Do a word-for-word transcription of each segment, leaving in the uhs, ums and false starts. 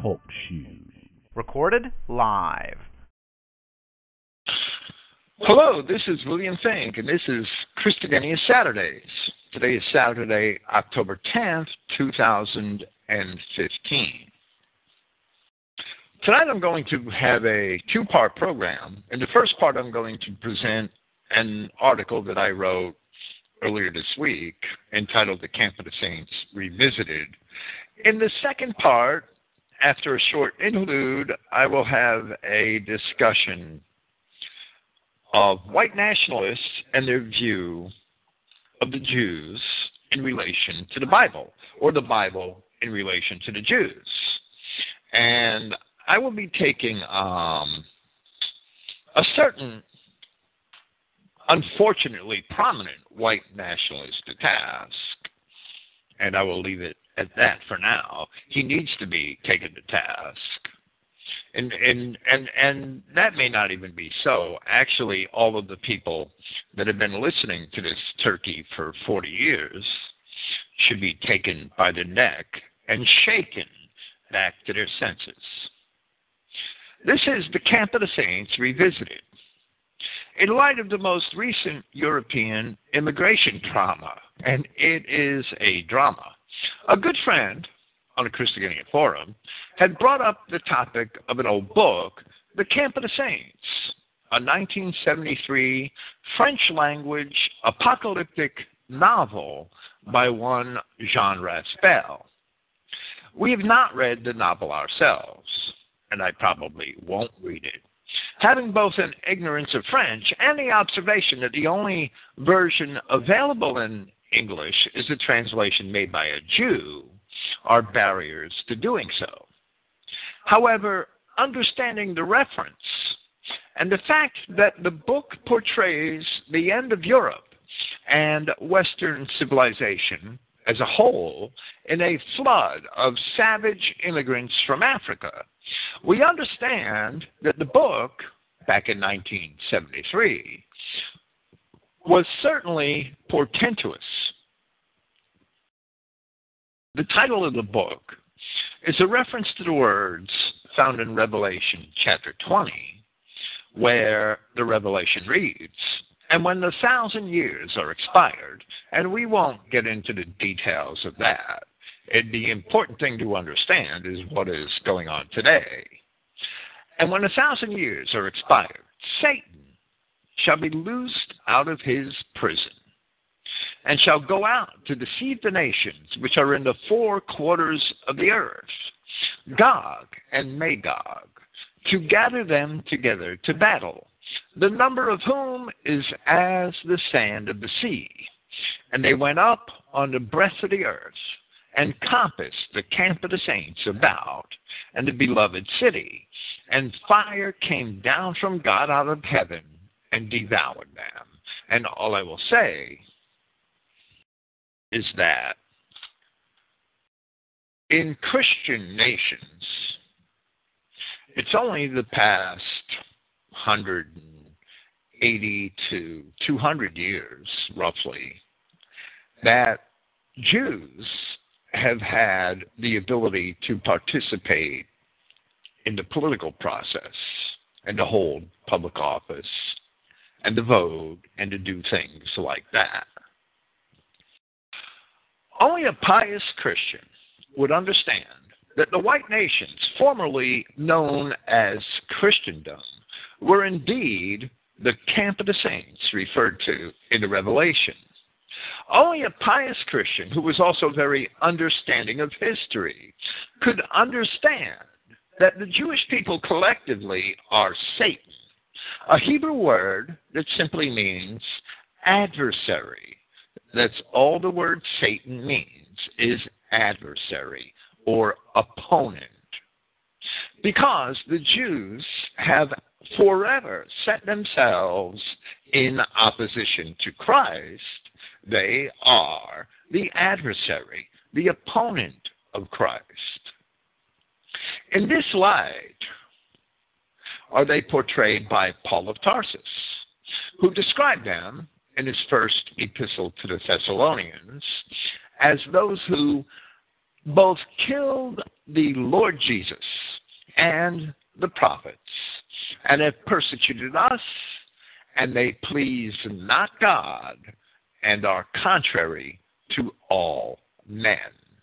Talk Show. Recorded live. Hello, this is William Fink, and this is Christogenea Saturdays. Today is Saturday, October tenth, two thousand fifteen. Tonight I'm going to have a two-part program. In the first part, I'm going to present an article that I wrote earlier this week entitled The Camp of the Saints Revisited. In the second part, after a short interlude, I will have a discussion of white nationalists and their view of the Jews in relation to the Bible, or the Bible in relation to the Jews. And I will be taking um, a certain, unfortunately prominent white nationalist to task, and I will leave it at that for now. He needs to be taken to task. And and and and that may not even be so. Actually, all of the people that have been listening to this turkey for forty years should be taken by the neck and shaken back to their senses. This is the Camp of the Saints Revisited. In light of the most recent European immigration drama, and it is a drama, a good friend on a Christogenea forum had brought up the topic of an old book, The Camp of the Saints, a nineteen seventy-three French-language apocalyptic novel by one Jean Raspail. We have not read the novel ourselves, and I probably won't read it, having both an ignorance of French and the observation that the only version available in English is a translation made by a Jew, are barriers to doing so. However, understanding the reference and the fact that the book portrays the end of Europe and Western civilization as a whole in a flood of savage immigrants from Africa, we understand that the book, back in nineteen seventy-three, was certainly portentous. The title of the book is a reference to the words found in Revelation chapter twenty, where the revelation reads, "And when the thousand years are expired," and we won't get into the details of that. It, the important thing to understand is what is going on today. "And when a thousand years are expired, Satan shall be loosed out of his prison, and shall go out to deceive the nations which are in the four quarters of the earth, Gog and Magog, to gather them together to battle, the number of whom is as the sand of the sea. And they went up on the breadth of the earth, and compassed the camp of the saints about, and the beloved city. And fire came down from God out of heaven, and devoured them." And all I will say is that in Christian nations, it's only the past one hundred eighty to two hundred years, roughly, that Jews have had the ability to participate in the political process and to hold public office and to vote and to do things like that. Only a pious Christian would understand that the white nations, formerly known as Christendom, were indeed the camp of the saints referred to in the Revelation. Only a pious Christian who was also very understanding of history could understand that the Jewish people collectively are Satan, a Hebrew word that simply means adversary. That's all the word Satan means, is adversary or opponent. Because the Jews have forever set themselves in opposition to Christ, they are the adversary, the opponent of Christ. In this light are they portrayed by Paul of Tarsus, who described them in his first epistle to the Thessalonians as those who both killed the Lord Jesus and the prophets, and have persecuted us, and they please not God, and are contrary to all men.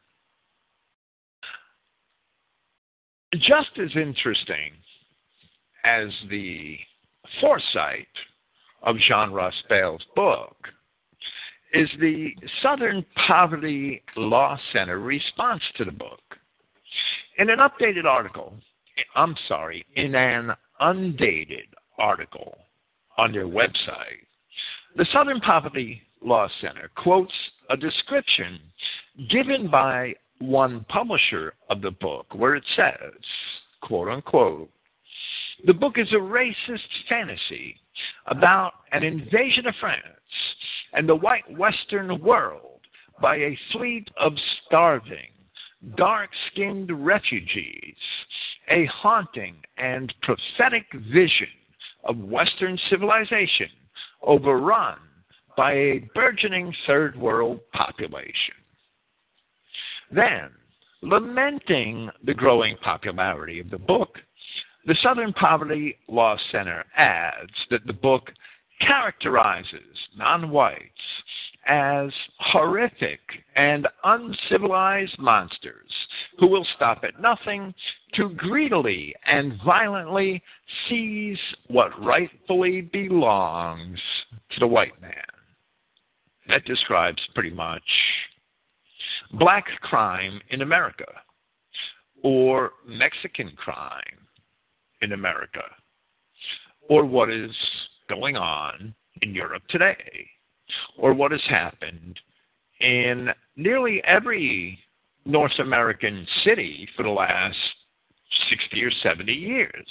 Just as interesting as the foresight of Jean Raspail's book is the Southern Poverty Law Center response to the book. In an updated article, I'm sorry, in an undated article on their website, the Southern Poverty Law Center quotes a description given by one publisher of the book where it says, quote unquote, "The book is a racist fantasy about an invasion of France and the white Western world by a fleet of starving, dark-skinned refugees, a haunting and prophetic vision of Western civilization overrun by a burgeoning third world population." Then, lamenting the growing popularity of the book, the Southern Poverty Law Center adds that the book characterizes non-whites as horrific and uncivilized monsters who will stop at nothing to greedily and violently seize what rightfully belongs to the white man. That describes pretty much black crime in America, or Mexican crime in America, or what is going on in Europe today, or what has happened in nearly every North American city for the last sixty or seventy years.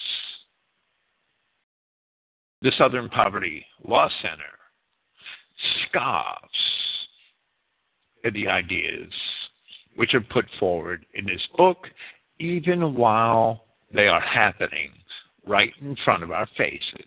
The Southern Poverty Law Center scoffs at the ideas which are put forward in this book, even while they are happening right in front of our faces.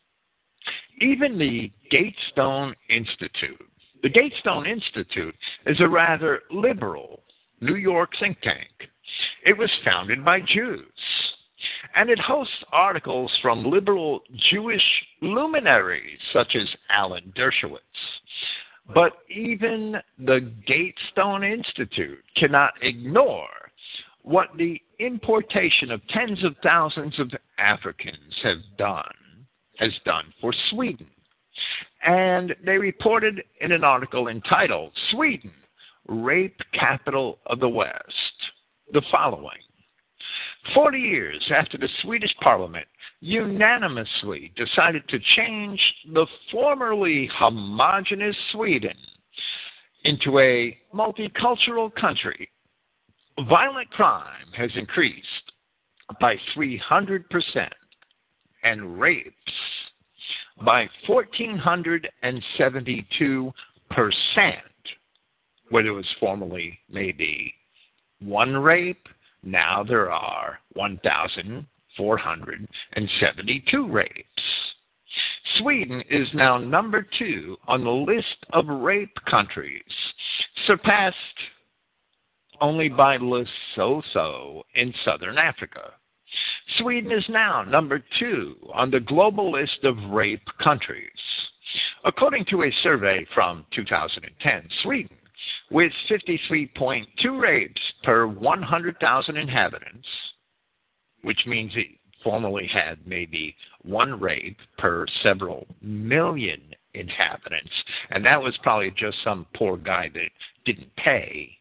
Even the Gatestone Institute. The Gatestone Institute is a rather liberal New York think tank. It was founded by Jews, and it hosts articles from liberal Jewish luminaries such as Alan Dershowitz. But even the Gatestone Institute cannot ignore what the importation of tens of thousands of Africans have done, has done for Sweden. And they reported in an article entitled, "Sweden, Rape Capital of the West," the following. Forty years after the Swedish Parliament unanimously decided to change the formerly homogeneous Sweden into a multicultural country, violent crime has increased by three hundred percent and rapes by one thousand four hundred seventy-two percent, where there was formerly maybe one rape. Now there are one thousand four hundred seventy-two rapes. Sweden is now number two on the list of rape countries, surpassed only by Lesotho in southern Africa. Sweden is now number two on the global list of rape countries. According to a survey from two thousand ten, Sweden, with fifty-three point two rapes per one hundred thousand inhabitants, which means it formerly had maybe one rape per several million inhabitants, and that was probably just some poor guy that didn't pay.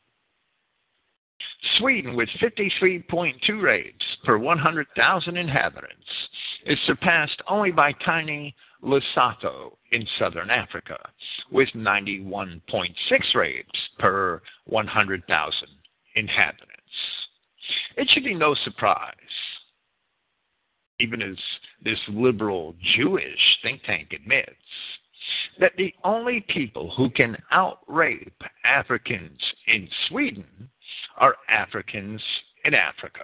Sweden, with fifty-three point two rapes per one hundred thousand inhabitants, is surpassed only by tiny Lesotho in southern Africa, with ninety-one point six rapes per one hundred thousand inhabitants. It should be no surprise, even as this liberal Jewish think tank admits, that the only people who can out-rape Africans in Sweden are Africans in Africa.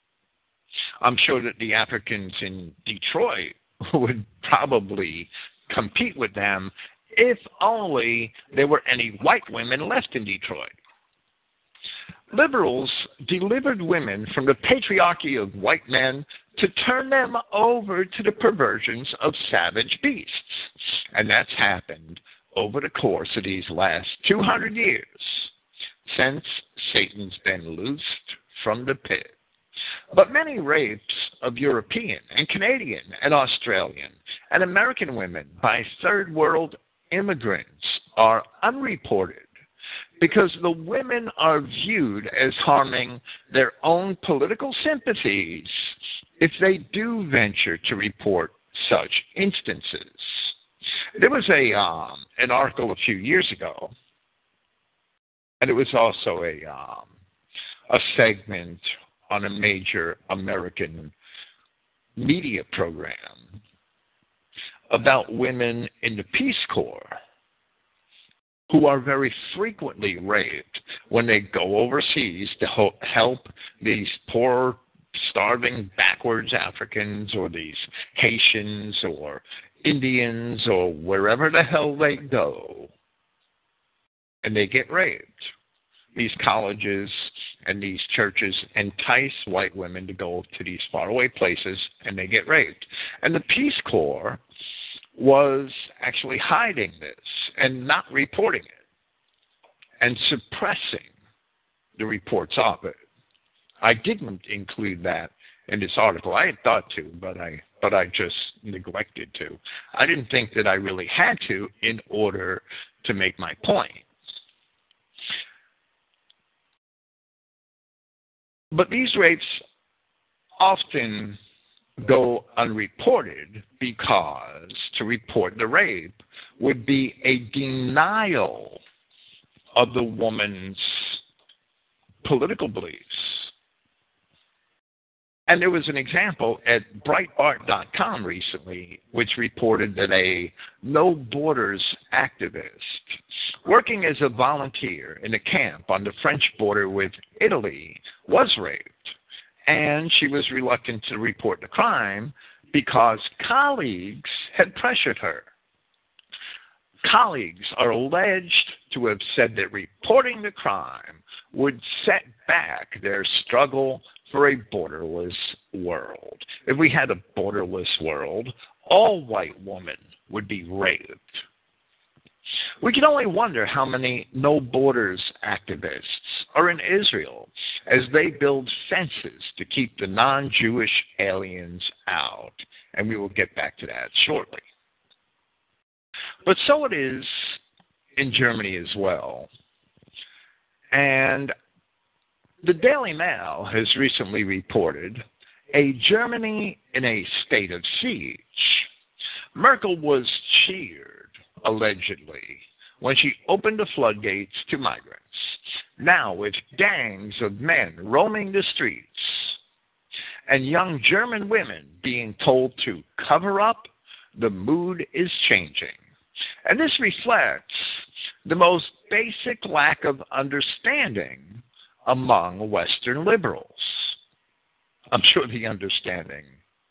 I'm sure that the Africans in Detroit would probably compete with them if only there were any white women left in Detroit. liberals delivered women from the patriarchy of white men to turn them over to the perversions of savage beasts. And that's happened over the course of these last two hundred years, since Satan's been loosed from the pit. But many rapes of European and Canadian and Australian and American women by third world immigrants are unreported because the women are viewed as harming their own political sympathies if they do venture to report such instances. There was a um, an article a few years ago, and it was also a um, a segment on a major American media program about women in the Peace Corps who are very frequently raped when they go overseas to ho- help these poor, starving, backwards Africans or these Haitians or Indians or wherever the hell they go, and they get raped. These colleges and these churches entice white women to go to these faraway places, and they get raped. And the Peace Corps was actually hiding this and not reporting it and suppressing the reports of it. I didn't include that in this article. I had thought to, but I but I just neglected to. I didn't think that I really had to in order to make my point. But these rapes often go unreported because to report the rape would be a denial of the woman's political beliefs. And there was an example at Breitbart dot com recently which reported that a No Borders activist working as a volunteer in a camp on the French border with Italy was raped. And she was reluctant to report the crime because colleagues had pressured her. Colleagues are alleged to have said that reporting the crime would set back their struggle for a borderless world. If we had a borderless world, all white women would be raped. We can only wonder how many No Borders activists are in Israel as they build fences to keep the non-Jewish aliens out. And we will get back to that shortly. But so it is in Germany as well. And the Daily Mail has recently reported a Germany in a state of siege. Merkel was cheered, allegedly, when she opened the floodgates to migrants. Now, with gangs of men roaming the streets and young German women being told to cover up, the mood is changing. And this reflects the most basic lack of understanding among Western liberals. I'm sure the understanding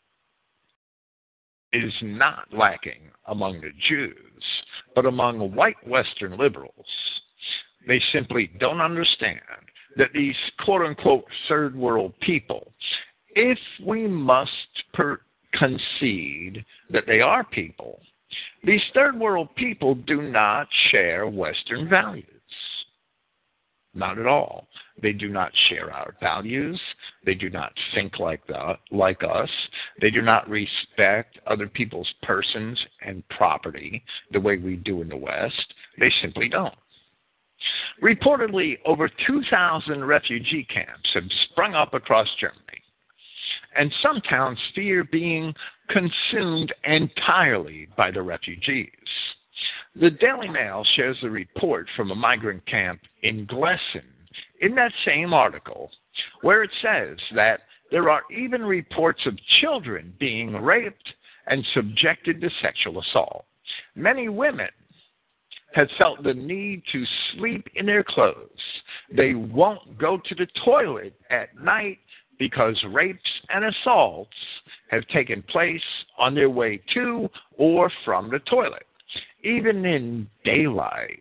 is not lacking among the Jews, but among white Western liberals. They simply don't understand that these quote-unquote third world people, if we must per- concede that they are people, these third world people do not share Western values. Not at all. They do not share our values. They do not think like the, like us. They do not respect other people's persons and property the way we do in the West. They simply don't. Reportedly, over two thousand refugee camps have sprung up across Germany, and some towns fear being consumed entirely by the refugees. The Daily Mail shares a report from a migrant camp in Glessen in that same article, where it says that there are even reports of children being raped and subjected to sexual assault. Many women have felt the need to sleep in their clothes. They won't go to the toilet at night because rapes and assaults have taken place on their way to or from the toilet. Even in daylight,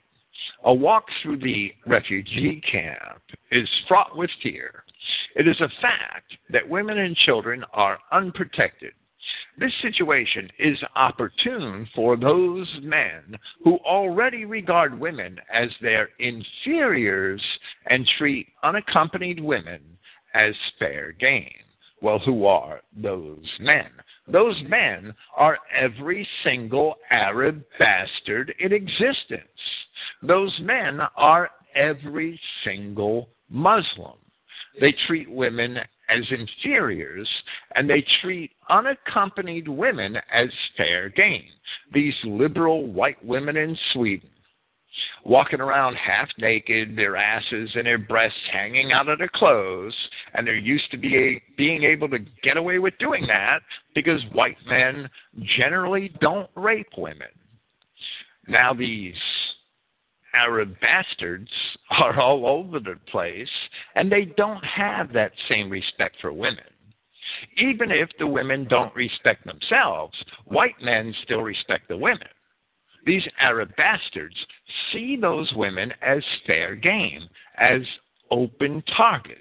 A walk through the refugee camp is fraught with fear. It is a fact that women and children are unprotected. This situation is opportune for those men who already regard women as their inferiors and treat unaccompanied women as fair game. Well, who are those men? Those men are every single Arab bastard in existence. Those men are every single Muslim. They treat women as inferiors, and they treat unaccompanied women as fair game. These liberal white women in Sweden, walking around half naked, their asses and their breasts hanging out of their clothes, and they're used to be a, being able to get away with doing that because white men generally don't rape women. Now these Arab bastards are all over the place, and they don't have that same respect for women. Even if the women don't respect themselves, white men still respect the women. These Arab bastards see those women as fair game, as open targets.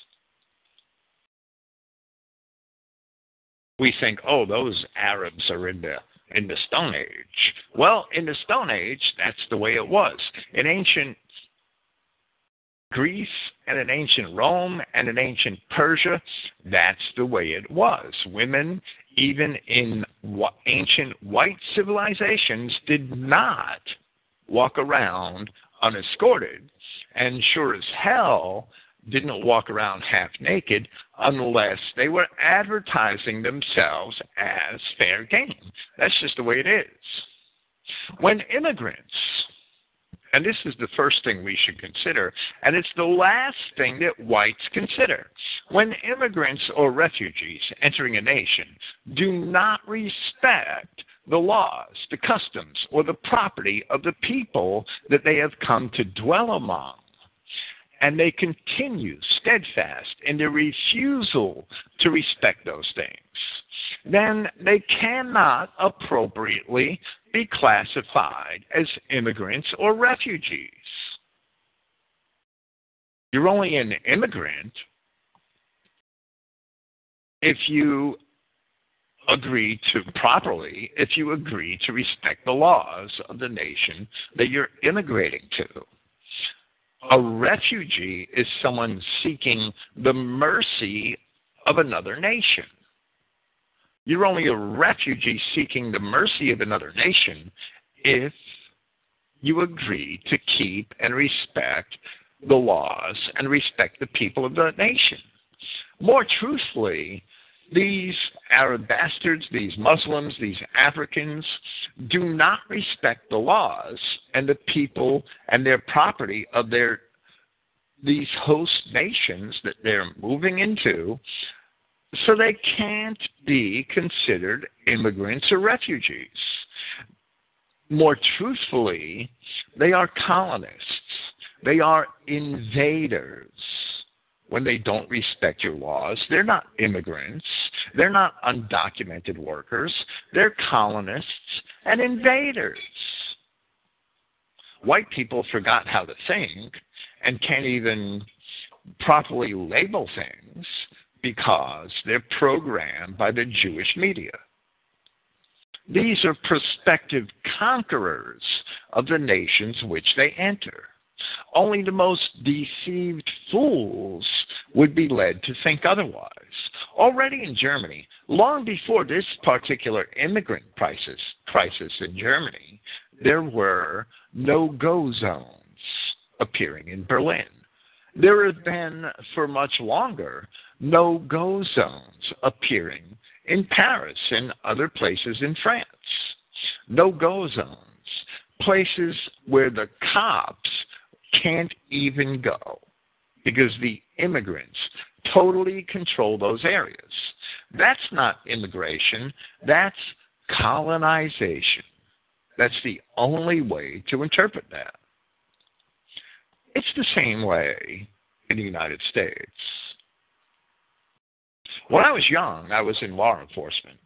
We think, oh, those Arabs are in the in the Stone Age. Well, in the Stone Age, that's the way it was. In ancient Greece and in ancient Rome and in ancient Persia, that's the way it was. Women, even in ancient white civilizations, did not walk around unescorted, and sure as hell didn't walk around half naked unless they were advertising themselves as fair game. That's just the way it is. When immigrants, and this is the first thing we should consider, and it's the last thing that whites consider. When immigrants or refugees entering a nation do not respect the laws, the customs, or the property of the people that they have come to dwell among, and they continue steadfast in their refusal to respect those things, then they cannot appropriately be classified as immigrants or refugees. You're only an immigrant if you agree to properly, if you agree to respect the laws of the nation that you're immigrating to. A refugee is someone seeking the mercy of another nation. You're only a refugee seeking the mercy of another nation if you agree to keep and respect the laws and respect the people of the nation. More truthfully, these Arab bastards, these Muslims, these Africans do not respect the laws and the people and their property of their these host nations that they're moving into, so they can't be considered immigrants or refugees. More truthfully, they are colonists. They are invaders. When they don't respect your laws, they're not immigrants. They're not undocumented workers. They're colonists and invaders. White people forgot how to think and can't even properly label things because they're programmed by the Jewish media. These are prospective conquerors of the nations which they enter. Only the most deceived fools would be led to think otherwise. Already in Germany, long before this particular immigrant crisis, crisis in Germany, there were no-go zones appearing in Berlin. There have been, for much longer, no-go zones appearing in Paris and other places in France. No-go zones, places where the cops can't even go because the immigrants totally control those areas. That's not immigration, that's colonization. That's the only way to interpret that. It's the same way in the United States. When I was young, I was in law enforcement,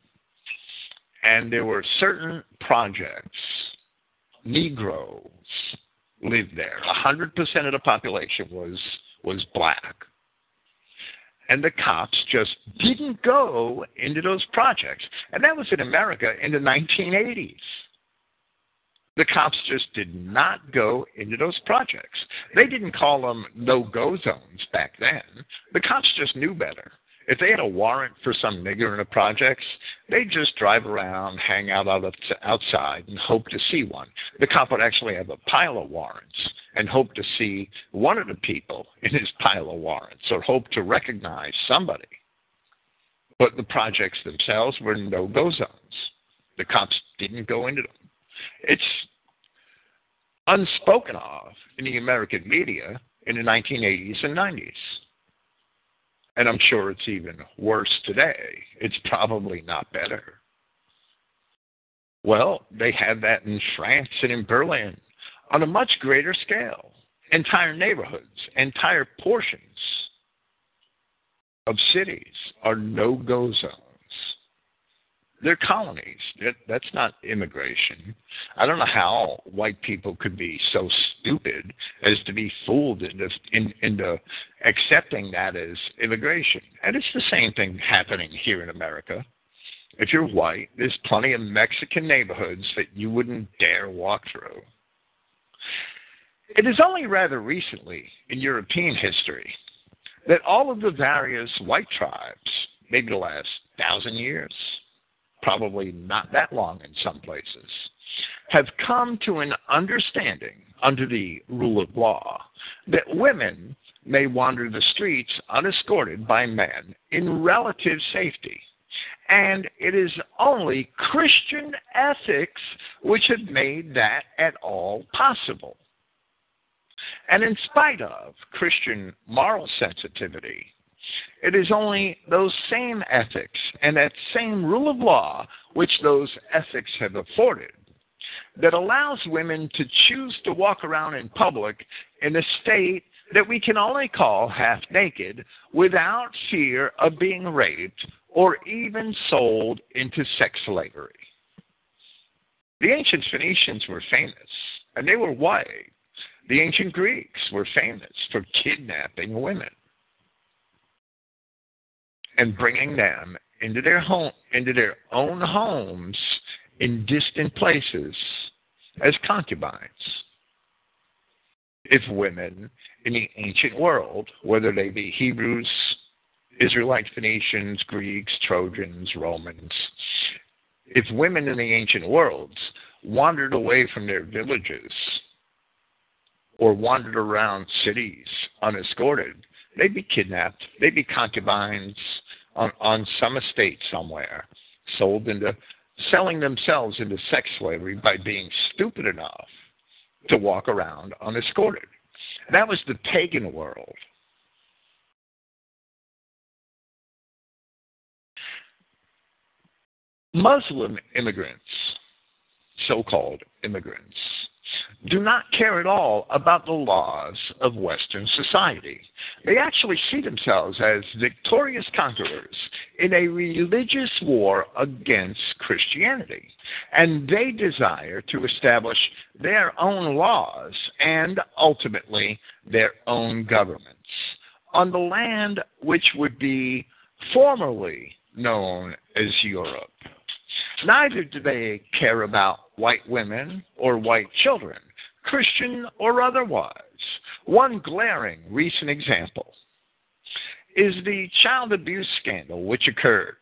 and there were certain projects, Negroes lived there. one hundred percent of the population was was black. And the cops just didn't go into those projects. And that was in America in the nineteen eighties. The cops just did not go into those projects. They didn't call them no-go zones back then. The cops just knew better. If they had a warrant for some nigger in the projects, they'd just drive around, hang out outside, and hope to see one. The cop would actually have a pile of warrants and hope to see one of the people in his pile of warrants, or hope to recognize somebody. But the projects themselves were no-go zones. The cops didn't go into them. It's unspoken of in the American media in the nineteen eighties and nineties. And I'm sure it's even worse today. It's probably not better. Well, they have that in France and in Berlin on a much greater scale. Entire neighborhoods, entire portions of cities are no-go zones. They're colonies. That's not immigration. I don't know how white people could be so stupid as to be fooled into, in, into accepting that as immigration. And it's the same thing happening here in America. If you're white, there's plenty of Mexican neighborhoods that you wouldn't dare walk through. It is only rather recently in European history that all of the various white tribes, maybe the last thousand years, probably not that long in some places, have come to an understanding under the rule of law that women may wander the streets unescorted by men in relative safety. And it is only Christian ethics which have made that at all possible. And in spite of Christian moral sensitivity, it is only those same ethics and that same rule of law which those ethics have afforded that allows women to choose to walk around in public in a state that we can only call half naked without fear of being raped or even sold into sex slavery. The ancient Phoenicians were famous, and they were white. The ancient Greeks were famous for kidnapping women and bringing them into their home, into their own homes in distant places as concubines. If women in the ancient world, whether they be Hebrews, Israelites, Phoenicians, Greeks, Trojans, Romans, if women in the ancient worlds wandered away from their villages or wandered around cities unescorted, they'd be kidnapped. They'd be concubines on, on some estate somewhere, sold into, selling themselves into sex slavery by being stupid enough to walk around unescorted. That was the pagan world. Muslim immigrants, so-called immigrants, do not care at all about the laws of Western society. They actually see themselves as victorious conquerors in a religious war against Christianity, and they desire to establish their own laws and ultimately their own governments on the land which would be formerly known as Europe. Neither do they care about white women or white children, Christian or otherwise. One glaring recent example is the child abuse scandal which occurred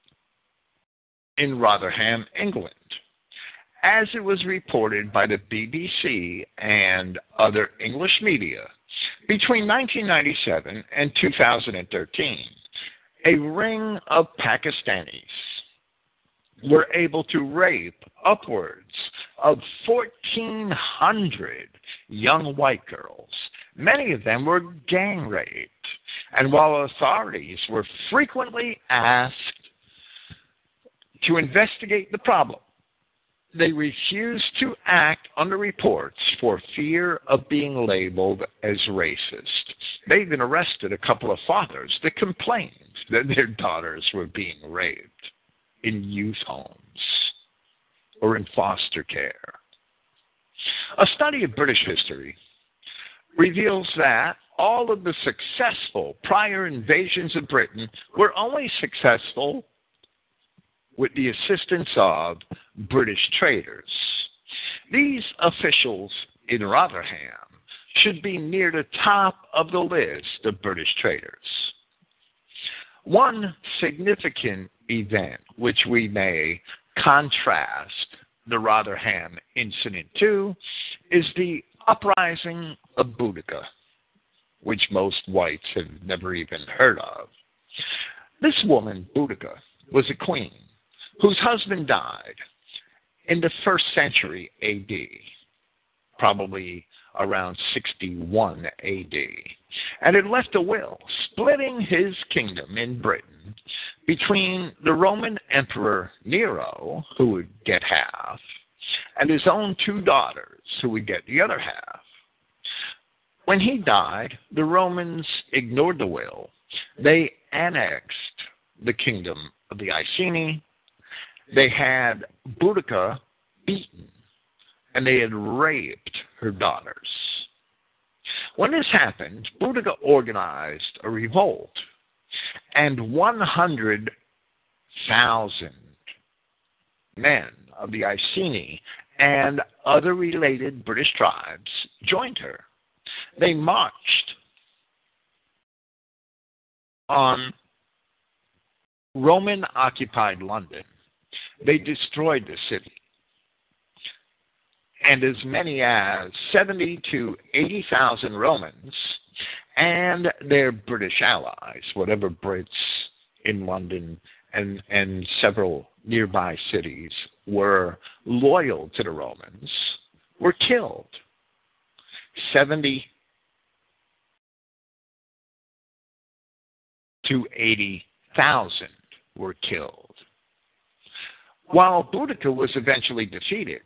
in Rotherham, England. As it was reported by the B B C and other English media, between nineteen ninety-seven and two thousand thirteen, a ring of Pakistanis were able to rape upwards of fourteen hundred young white girls. Many of them were gang raped. And while authorities were frequently asked to investigate the problem, they refused to act on the reports for fear of being labeled as racist. They even arrested a couple of fathers that complained that their daughters were being raped in youth homes or in foster care. A study of British history reveals that all of the successful prior invasions of Britain were only successful with the assistance of British traders. These officials in Rotherham should be near the top of the list of British traders. One significant event which we may contrast the Rotherham incident to is the uprising of Boudica, which most whites have never even heard of. This woman, Boudica, was a queen whose husband died in the first century A D, probably around sixty-one A D, and had left a will splitting his kingdom in Britain between the Roman Emperor Nero, who would get half, and his own two daughters, who would get the other half. When he died, the Romans ignored the will. They annexed the kingdom of the Iceni. They had Boudica beaten, and they had raped her daughters. When this happened, Boudica organized a revolt, and one hundred thousand men of the Iceni and other related British tribes joined her. They marched on Roman-occupied London. They destroyed the city. And as many as seventy to eighty thousand Romans and their British allies, whatever Brits in London and, and several nearby cities were loyal to the Romans, were killed. seventy to eighty thousand were killed. While Boudica was eventually defeated,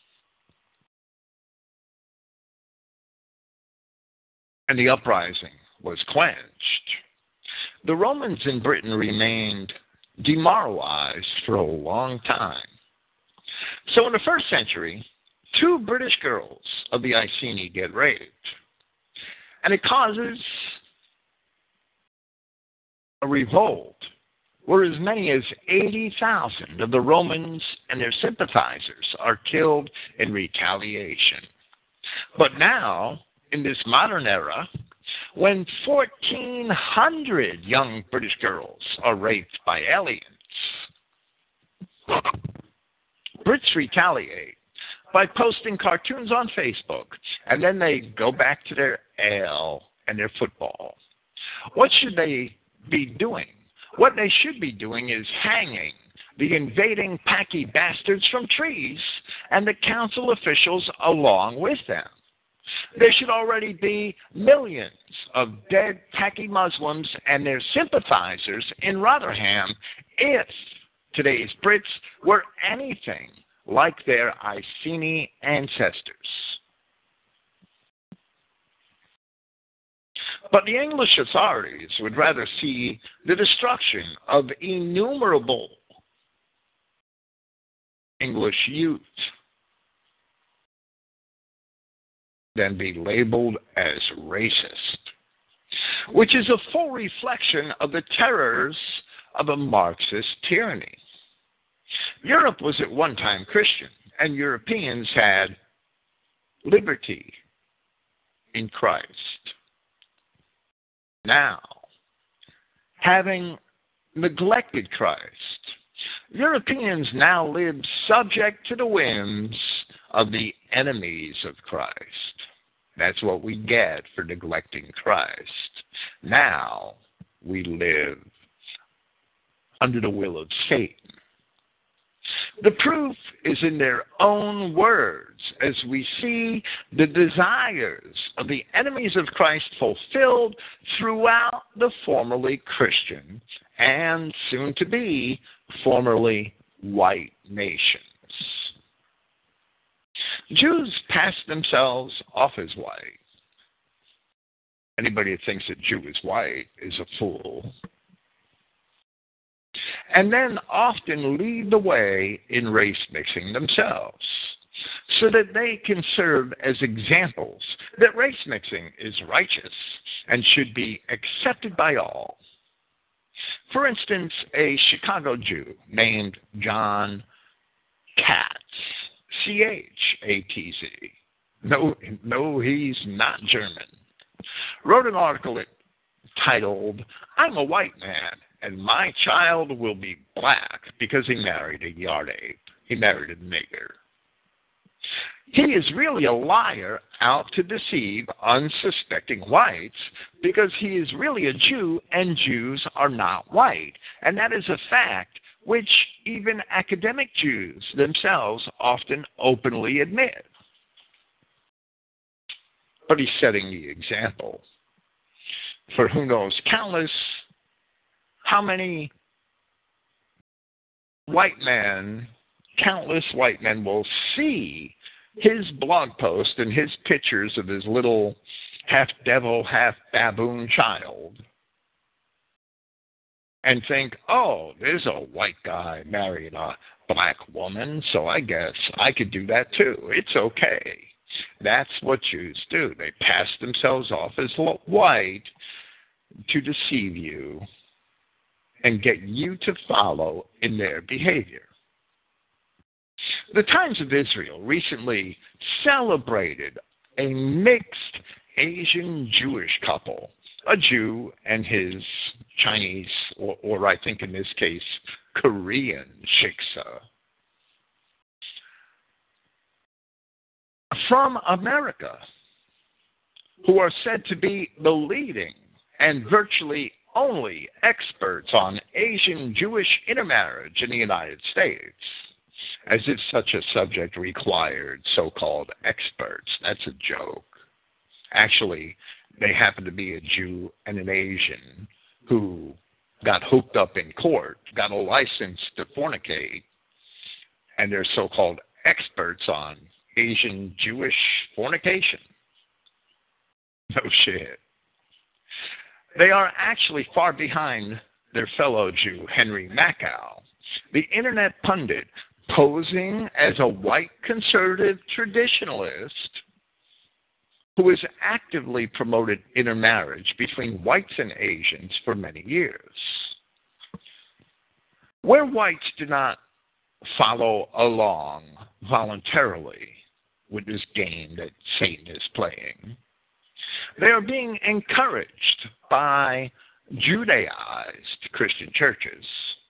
and the uprising was quenched, the Romans in Britain remained demoralized for a long time. So in the first century, two British girls of the Iceni get raped, and it causes a revolt where as many as eighty thousand of the Romans and their sympathizers are killed in retaliation. But now, in this modern era, when fourteen hundred young British girls are raped by aliens, Brits retaliate by posting cartoons on Facebook, and then they go back to their ale and their football. What should they be doing? What they should be doing is hanging the invading Paki bastards from trees and the council officials along with them. There should already be millions of dead Paki Muslims and their sympathizers in Rotherham if today's Brits were anything like their Iceni ancestors. But the English authorities would rather see the destruction of innumerable English youth than be labeled as racist, which is a full reflection of the terrors of a Marxist tyranny. Europe was at one time Christian, and Europeans had liberty in Christ. Now, having neglected Christ, Europeans now live subject to the whims of the enemies of Christ. That's what we get for neglecting Christ. Now we live under the will of Satan. The proof is in their own words as we see the desires of the enemies of Christ fulfilled throughout the formerly Christian and soon to be formerly white nations. Jews pass themselves off as white. Anybody who thinks that Jew is white is a fool. And then often lead the way in race mixing themselves. so that they can serve as examples that race mixing is righteous and should be accepted by all. For instance, a Chicago Jew named John Katz, C H A T Z, no, no, he's not German, wrote an article titled, "I'm a white man, and my child will be black because he married a yard ape. He married a nigger. He is really a liar out to deceive unsuspecting whites because he is really a Jew and Jews are not white. And that is a fact which even academic Jews themselves often openly admit." But he's setting the example for who knows countless how many white men, countless white men will see his blog post and his pictures of his little half-devil, half-baboon child and think, oh, there's a white guy marrying a black woman, so I guess I could do that too. It's okay. That's what Jews do. They pass themselves off as white to deceive you and get you to follow in their behavior. The Times of Israel recently celebrated a mixed Asian Jewish couple, a Jew and his Chinese, or, or I think in this case, Korean shiksa, from America, who are said to be the leading and virtually only experts on Asian Jewish intermarriage in the United States, as if such a subject required so-called experts. That's a joke. Actually, they happen to be a Jew and an Asian who got hooked up in court, got a license to fornicate, and they're so-called experts on Asian Jewish fornication. No shit. They are actually far behind their fellow Jew, Henry Makow, the internet pundit posing as a white conservative traditionalist who has actively promoted intermarriage between whites and Asians for many years. Where whites do not follow along voluntarily with this game that Satan is playing, they are being encouraged by Judaized Christian churches.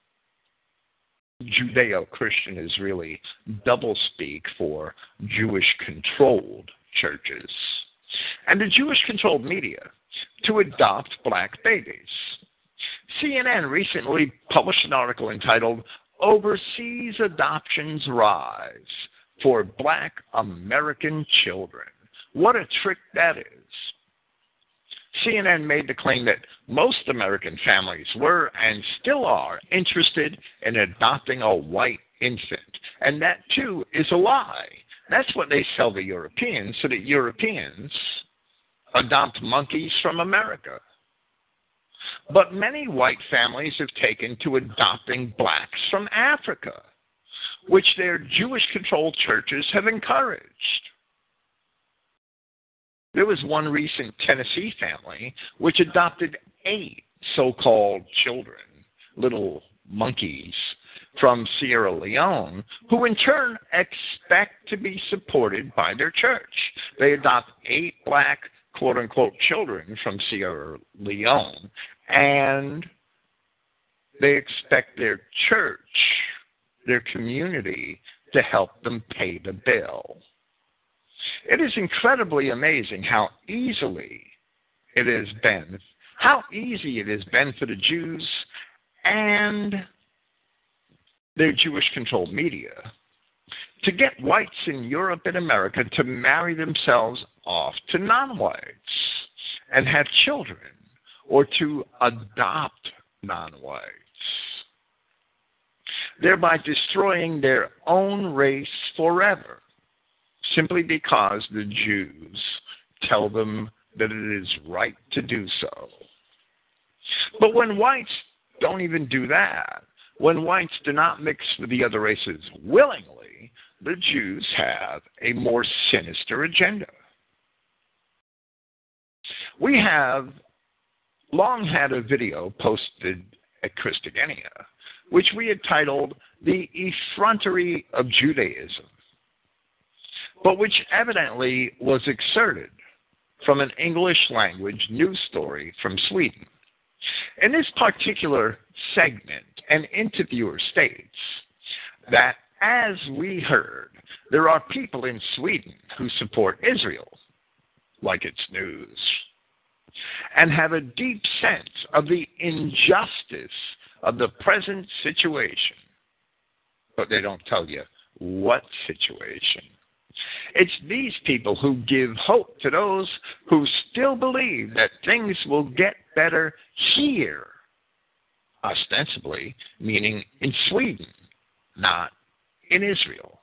Judeo-Christian is really doublespeak for Jewish-controlled churches, and the Jewish-controlled media to adopt black babies. C N N recently published an article entitled "Overseas Adoptions Rise for Black American Children." What a trick that is. C N N made the claim that most American families were and still are interested in adopting a white infant. And that, too, is a lie. That's what they sell the Europeans, so that Europeans adopt monkeys from America. But many white families have taken to adopting blacks from Africa, which their Jewish-controlled churches have encouraged. There was one recent Tennessee family which adopted eight so-called children, little monkeys, from Sierra Leone, who in turn expect to be supported by their church. They adopt eight black, quote-unquote, children from Sierra Leone, and they expect their church, their community, to help them pay the bill. It is incredibly amazing how easily it has been, how easy it has been for the Jews and their Jewish-controlled media to get whites in Europe and America to marry themselves off to non-whites and have children, or to adopt non-whites, thereby destroying their own race forever, simply because the Jews tell them that it is right to do so. But when whites don't even do that, when whites do not mix with the other races willingly, the Jews have a more sinister agenda. We have long had a video posted at Christogenea, which we had titled The Effrontery of Judaism, but which evidently was excerpted from an English language news story from Sweden. In this particular segment, an interviewer states that, as we heard, there are people in Sweden who support Israel, like it's news, and have a deep sense of the injustice of the present situation. But they don't tell you what situation. It's these people who give hope to those who still believe that things will get better here, ostensibly meaning in Sweden, not in Israel.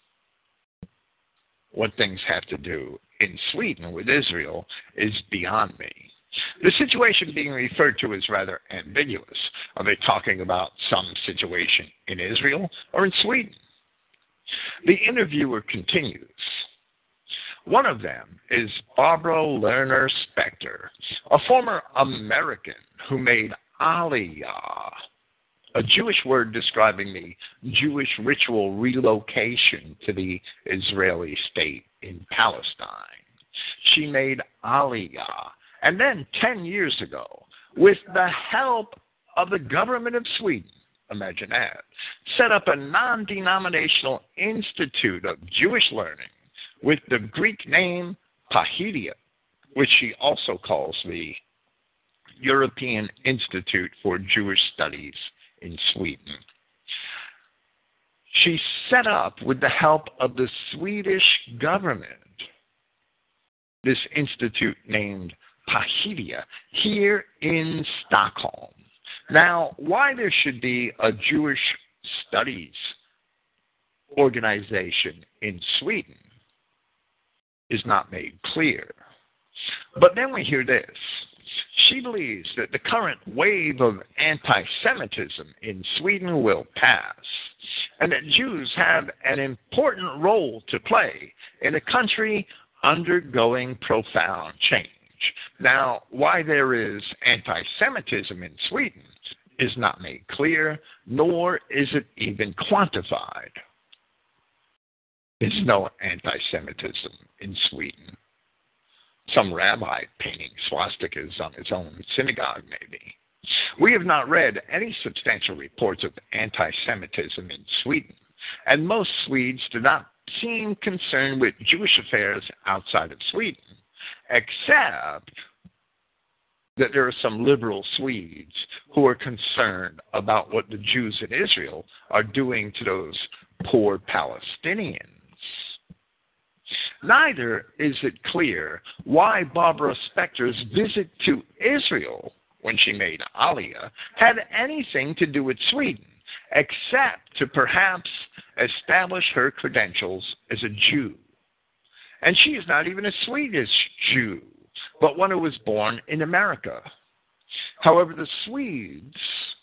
What things have to do in Sweden with Israel is beyond me. The situation being referred to is rather ambiguous. Are they talking about some situation in Israel or in Sweden? The interviewer continues. One of them is Barbara Lerner Specter, a former American who made Aliyah, a Jewish word describing the Jewish ritual relocation to the Israeli state in Palestine. She made Aliyah, and then ten years ago, with the help of the government of Sweden, imagine that, set up a non-denominational institute of Jewish learning with the Greek name Pahidia, which she also calls the European Institute for Jewish Studies in Sweden. She set up, with the help of the Swedish government, this institute named Pahidia here in Stockholm. Now, why there should be a Jewish studies organization in Sweden is not made clear. But then we hear this. She believes that the current wave of anti-Semitism in Sweden will pass, and that Jews have an important role to play in a country undergoing profound change. Now, why there is anti-Semitism in Sweden is not made clear, nor is it even quantified. There's no anti-Semitism in Sweden. Some rabbi painting swastikas on his own synagogue, maybe. We have not read any substantial reports of anti-Semitism in Sweden, and most Swedes do not seem concerned with Jewish affairs outside of Sweden, except that there are some liberal Swedes who are concerned about what the Jews in Israel are doing to those poor Palestinians. Neither is it clear why Barbara Specter's visit to Israel, when she made Aliyah, had anything to do with Sweden, except to perhaps establish her credentials as a Jew. And she is not even a Swedish Jew, but one who was born in America. However, the Swedes,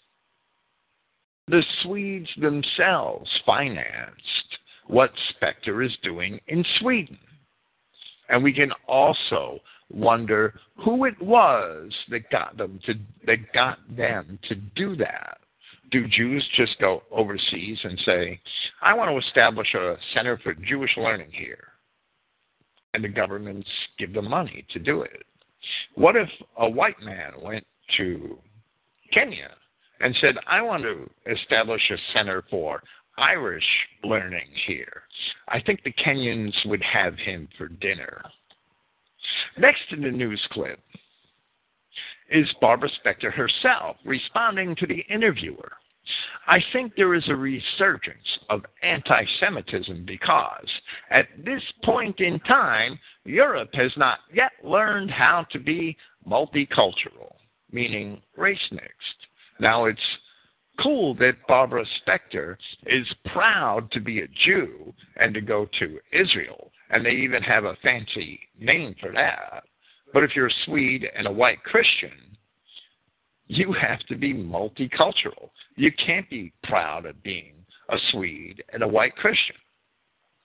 the Swedes themselves financed what Specter is doing in Sweden. And we can also wonder who it was that got them to that got them to do that. Do Jews just go overseas and say, I want to establish a center for Jewish learning here? And the governments give them money to do it. What if a white man went to Kenya and said, I want to establish a center for Irish learning here? I think the Kenyans would have him for dinner. Next in the news clip is Barbara Specter herself responding to the interviewer. I think there is a resurgence of anti-Semitism because, at this point in time, Europe has not yet learned how to be multicultural, meaning race mixed. Now, it's cool that Barbara Specter is proud to be a Jew and to go to Israel, and they even have a fancy name for that. But if you're a Swede and a white Christian, you have to be multicultural. You can't be proud of being a Swede and a white Christian.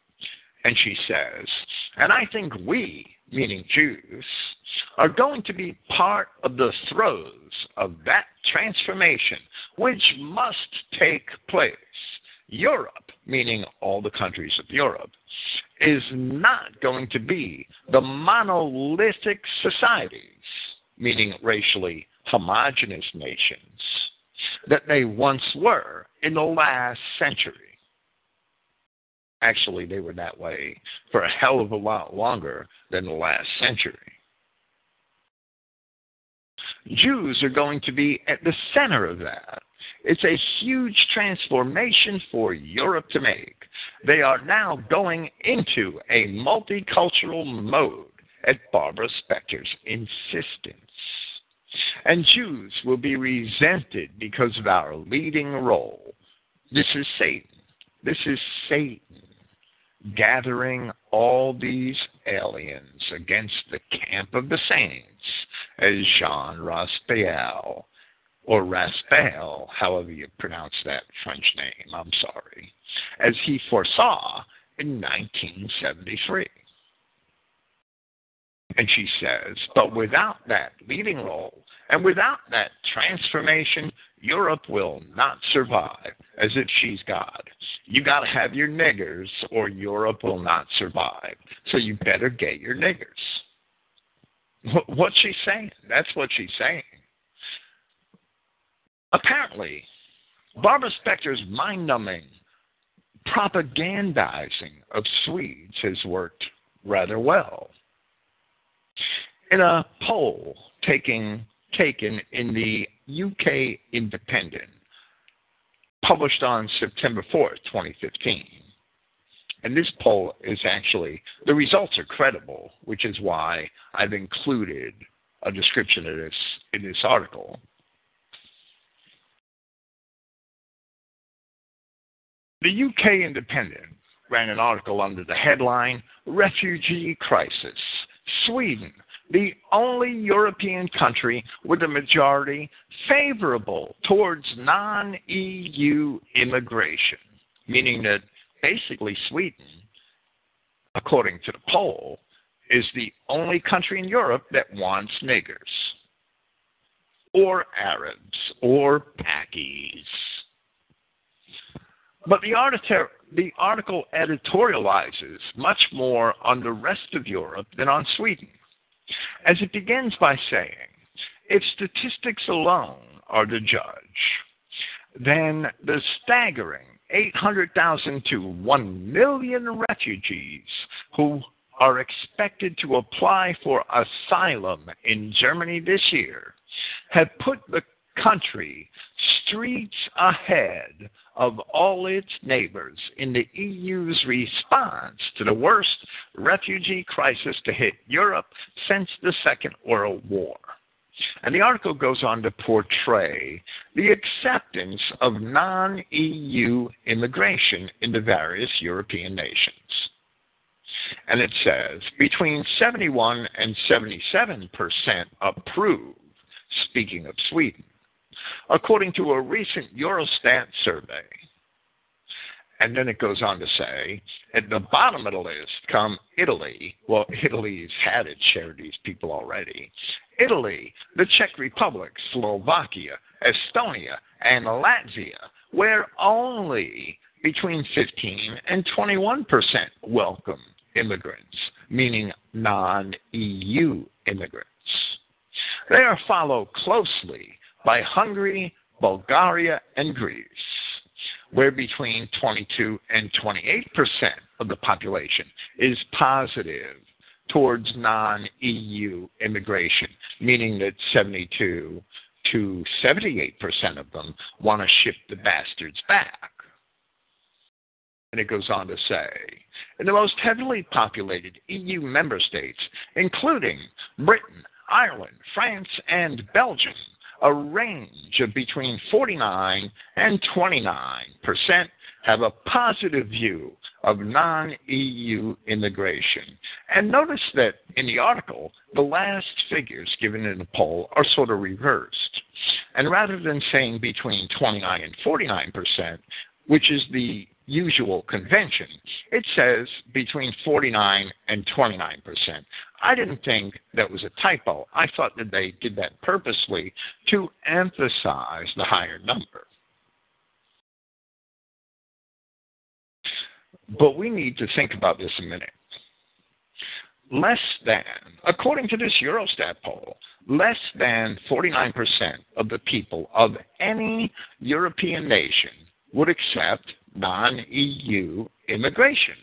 And she says, and I think we, meaning Jews, are going to be part of the throes of that transformation which must take place. Europe, meaning all the countries of Europe, is not going to be the monolithic societies, meaning racially homogeneous nations, that they once were in the last century. Actually, they were that way for a hell of a lot longer than the last century. Jews are going to be at the center of that. It's a huge transformation for Europe to make. They are now going into a multicultural mode at Barbara Specter's insistence. And Jews will be resented because of our leading role. This is Satan. This is Satan gathering all these aliens against the camp of the saints, as Jean Raspail, or Raspail, however you pronounce that French name, I'm sorry, as he foresaw in nineteen seventy-three. And she says, but without that leading role, and without that transformation, Europe will not survive, as if she's God. You got to have your niggers, or Europe will not survive. So you better get your niggers. What's she saying? That's what she's saying. Apparently, Barbara Specter's mind-numbing propagandizing of Swedes has worked rather well. In a poll taking, taken in the U K Independent, published on September fourth, twenty fifteen, and this poll is actually, the results are credible, which is why I've included a description of this in this article. The U K Independent ran an article under the headline, Refugee Crisis. Sweden, the only European country with a majority favorable towards non-E U immigration, meaning that basically Sweden, according to the poll, is the only country in Europe that wants niggers, or Arabs, or Pakis. But the, article, the article editorializes much more on the rest of Europe than on Sweden, as it begins by saying, if statistics alone are the judge, then the staggering eight hundred thousand to one million refugees who are expected to apply for asylum in Germany this year have put the country streets ahead of all its neighbors in the E U's response to the worst refugee crisis to hit Europe since the Second World War. And the article goes on to portray the acceptance of non-E U immigration in the various European nations. And it says between seventy-one and seventy-seven percent approve, speaking of Sweden, according to a recent Eurostat survey. And then it goes on to say, at the bottom of the list come Italy. Well, Italy's had its share of these people already. Italy, the Czech Republic, Slovakia, Estonia, and Latvia, where only between fifteen and twenty-one percent welcome immigrants, meaning non-E U immigrants. They are followed closely by Hungary, Bulgaria, and Greece, where between twenty-two and twenty-eight percent of the population is positive towards non-E U immigration, meaning that seventy-two to seventy-eight percent of them want to ship the bastards back. And it goes on to say, in the most heavily populated E U member states, including Britain, Ireland, France, and Belgium, a range of between forty-nine and twenty-nine percent have a positive view of non-E U immigration. And notice that in the article, the last figures given in the poll are sort of reversed. And rather than saying between twenty-nine and forty-nine percent, which is the usual convention. It says between forty-nine and twenty-nine percent. I didn't think that was a typo. I thought that they did that purposely to emphasize the higher number. But we need to think about this a minute. Less than, according to this Eurostat poll, less than forty-nine percent of the people of any European nation would accept non-E U immigration.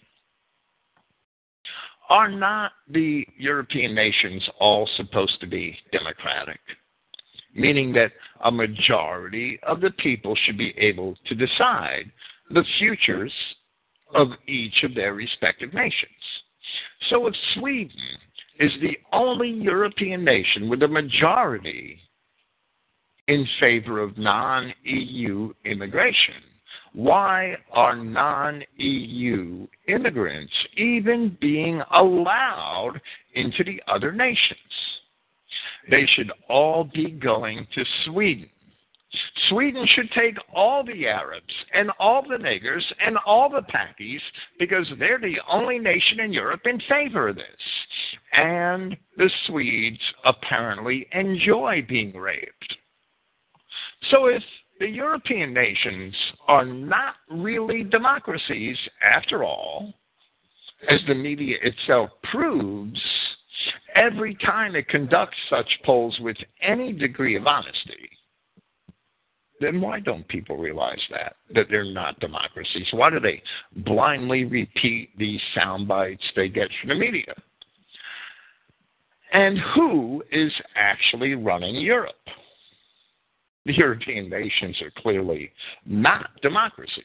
Are not the European nations all supposed to be democratic? Meaning that a majority of the people should be able to decide the futures of each of their respective nations. So if Sweden is the only European nation with a majority in favor of non-E U immigration, why are non-E U immigrants even being allowed into the other nations? They should all be going to Sweden. Sweden should take all the Arabs and all the niggers and all the Pakis because they're the only nation in Europe in favor of this. And the Swedes apparently enjoy being raped. So if the European nations are not really democracies after all, as the media itself proves, every time it conducts such polls with any degree of honesty, then why don't people realize that, that they're not democracies? Why do they blindly repeat these sound bites they get from the media? And who is actually running Europe? The European nations are clearly not democracies.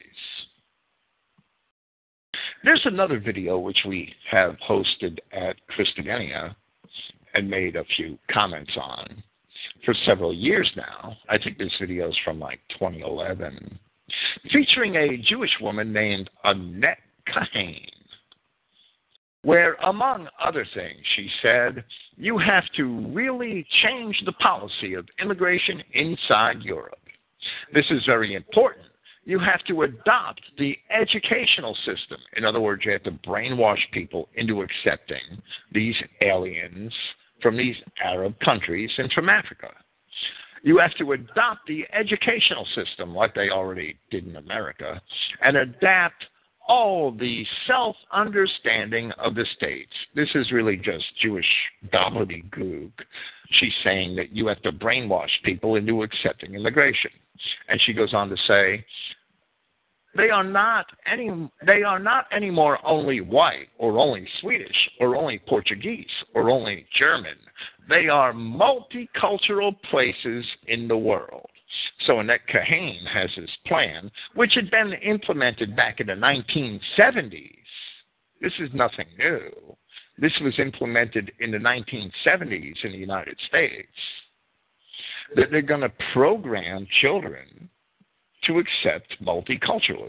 There's another video which we have hosted at Christogenea and made a few comments on for several years now. I think this video is from like twenty eleven, featuring a Jewish woman named Annette Kahane, where, among other things, she said, you have to really change the policy of immigration inside Europe. This is very important. You have to adopt the educational system. In other words, you have to brainwash people into accepting these aliens from these Arab countries and from Africa. You have to adopt the educational system like they already did in America and adapt all the self-understanding of the states. This is really just Jewish gobbledygook. She's saying that you have to brainwash people into accepting immigration. And she goes on to say, they are not any they are not anymore only white or only Swedish or only Portuguese or only German. They are multicultural places in the world. So Annette Kahane has this plan, which had been implemented back in the nineteen seventies. This is nothing new. This was implemented in the nineteen seventies in the United States, that they're going to program children to accept multiculturalism.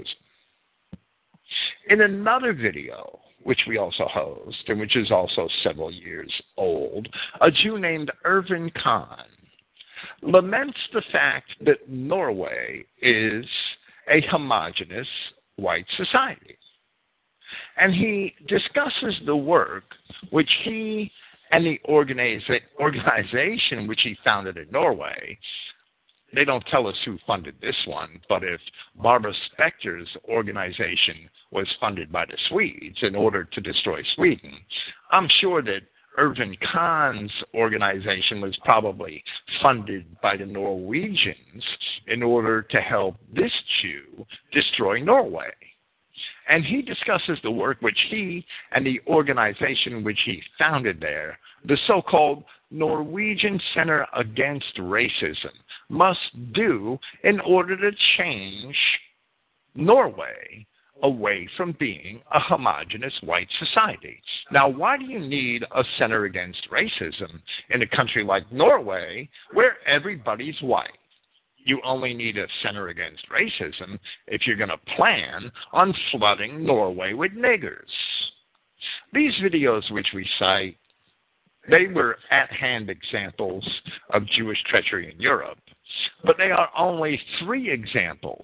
In another video, which we also host, and which is also several years old, a Jew named Irvin Kahn laments the fact that Norway is a homogeneous white society. And he discusses the work which he and the organiza- organization which he founded in Norway. They don't tell us who funded this one, but if Barbara Specter's organization was funded by the Swedes in order to destroy Sweden, I'm sure that Irvin Kahn's organization was probably funded by the Norwegians in order to help this Jew destroy Norway. And he discusses the work which he and the organization which he founded there, the so-called Norwegian Center Against Racism, must do in order to change Norway away from being a homogeneous white society. Now, why do you need a center against racism in a country like Norway where everybody's white? You only need a center against racism if you're going to plan on flooding Norway with niggers. These videos which we cite, they were at-hand examples of Jewish treachery in Europe, but they are only three examples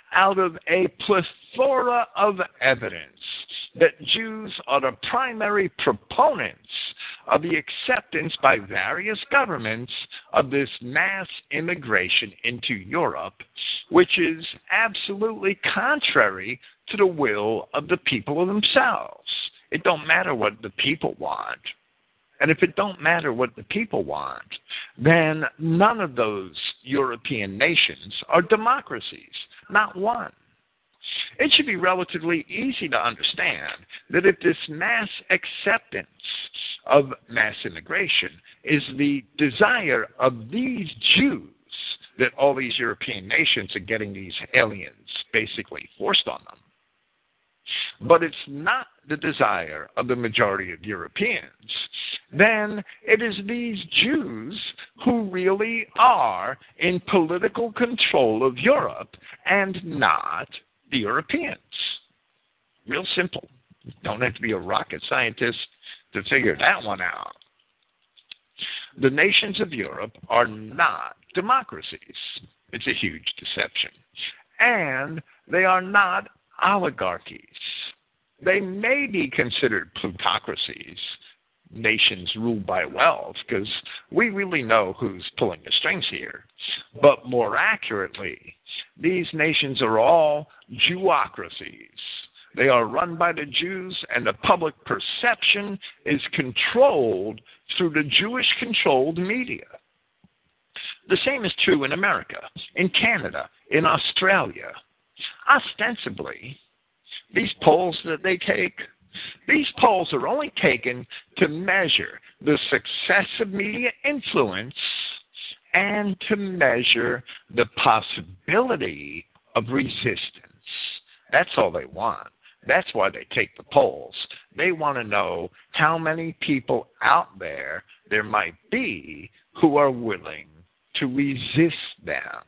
out of a plethora of evidence that Jews are the primary proponents of the acceptance by various governments of this mass immigration into Europe, which is absolutely contrary to the will of the people themselves. It don't matter what the people want. And if it don't matter what the people want, then none of those European nations are democracies, not one. It should be relatively easy to understand that if this mass acceptance of mass immigration is the desire of these Jews, that all these European nations are getting these aliens basically forced on them, but it's not the desire of the majority of Europeans, then it is these Jews who really are in political control of Europe and not the Europeans. Real simple. You don't have to be a rocket scientist to figure that one out. The nations of Europe are not democracies. It's a huge deception. And they are not oligarchies. They may be considered plutocracies, nations ruled by wealth, because we really know who's pulling the strings here. But more accurately, these nations are all Jewocracies. They are run by the Jews, and the public perception is controlled through the Jewish-controlled media. The same is true in America, in Canada, in Australia. Ostensibly, these polls that they take, these polls are only taken to measure the success of media influence and to measure the possibility of resistance. That's all they want. That's why they take the polls. They want to know how many people out there there might be who are willing to resist them.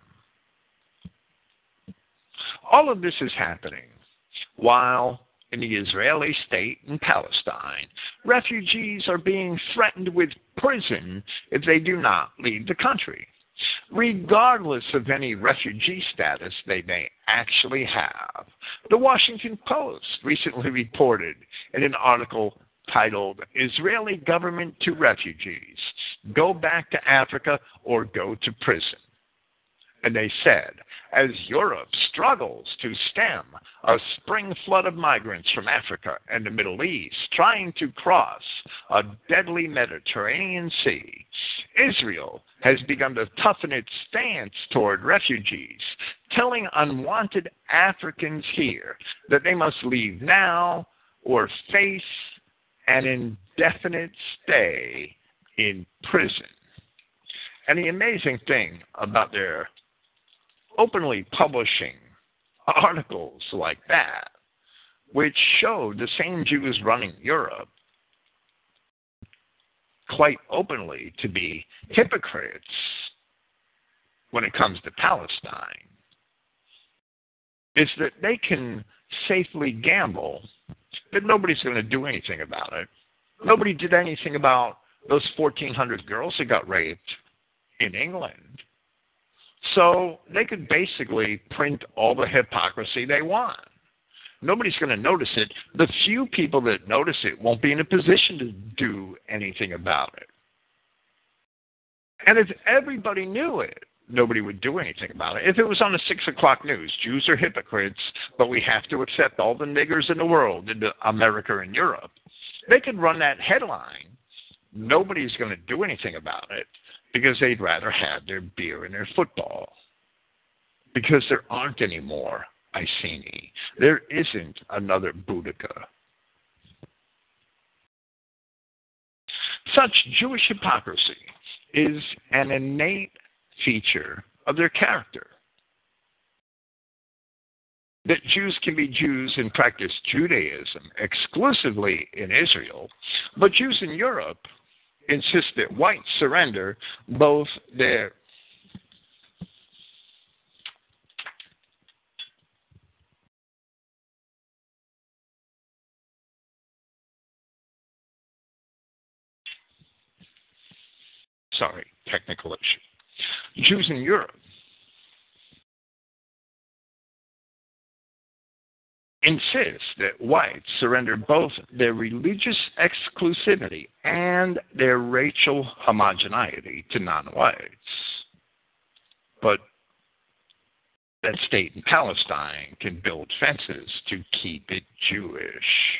All of this is happening while in the Israeli state in Palestine, refugees are being threatened with prison if they do not leave the country, regardless of any refugee status they may actually have. The Washington Post recently reported in an article titled, "Israeli Government to Refugees, Go Back to Africa or Go to Prison." And they said, as Europe struggles to stem a spring flood of migrants from Africa and the Middle East trying to cross a deadly Mediterranean Sea, Israel has begun to toughen its stance toward refugees, telling unwanted Africans here that they must leave now or face an indefinite stay in prison. And the amazing thing about their openly publishing articles like that, which show the same Jews running Europe quite openly to be hypocrites when it comes to Palestine, is that they can safely gamble that nobody's going to do anything about it. Nobody did anything about those fourteen hundred girls that got raped in England. So they could basically print all the hypocrisy they want. Nobody's going to notice it. The few people that notice it won't be in a position to do anything about it. And if everybody knew it, nobody would do anything about it. If it was on the six o'clock news, Jews are hypocrites, but we have to accept all the niggers in the world into America and Europe, they could run that headline. Nobody's going to do anything about it, because they'd rather have their beer and their football. Because there aren't any more Iceni. There isn't another Boudica. Such Jewish hypocrisy is an innate feature of their character. That Jews can be Jews and practice Judaism exclusively in Israel, but Jews in Europe insist that whites surrender both their sorry, technical issue. Jews in Europe insists that whites surrender both their religious exclusivity and their racial homogeneity to non-whites. But that state in Palestine can build fences to keep it Jewish.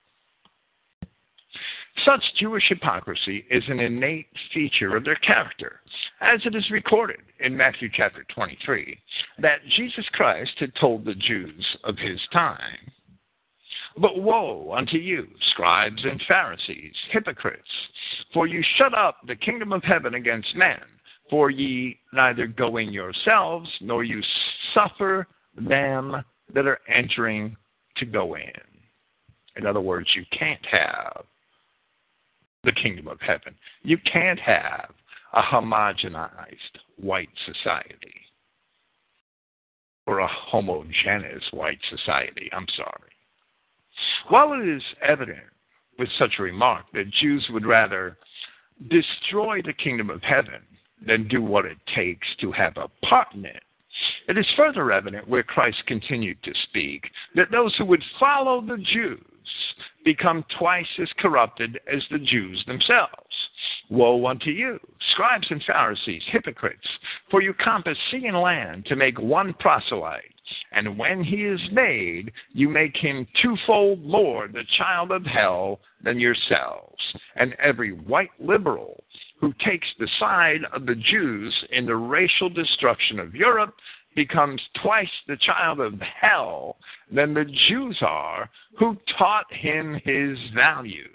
Such Jewish hypocrisy is an innate feature of their character, as it is recorded in Matthew chapter twenty-three, that Jesus Christ had told the Jews of his time, "But woe unto you, scribes and Pharisees, hypocrites, for you shut up the kingdom of heaven against men, for ye neither go in yourselves, nor you suffer them that are entering to go in." In other words, you can't have the kingdom of heaven. You can't have a homogenized white society, or a homogeneous white society, I'm sorry. While it is evident with such a remark that Jews would rather destroy the kingdom of heaven than do what it takes to have a part in it, it is further evident where Christ continued to speak that those who would follow the Jews become twice as corrupted as the Jews themselves. Woe unto you, scribes and Pharisees, hypocrites, for you compass sea and land to make one proselyte, and when he is made, you make him twofold more the child of hell than yourselves. And every white liberal who takes the side of the Jews in the racial destruction of Europe becomes twice the child of hell than the Jews are who taught him his values.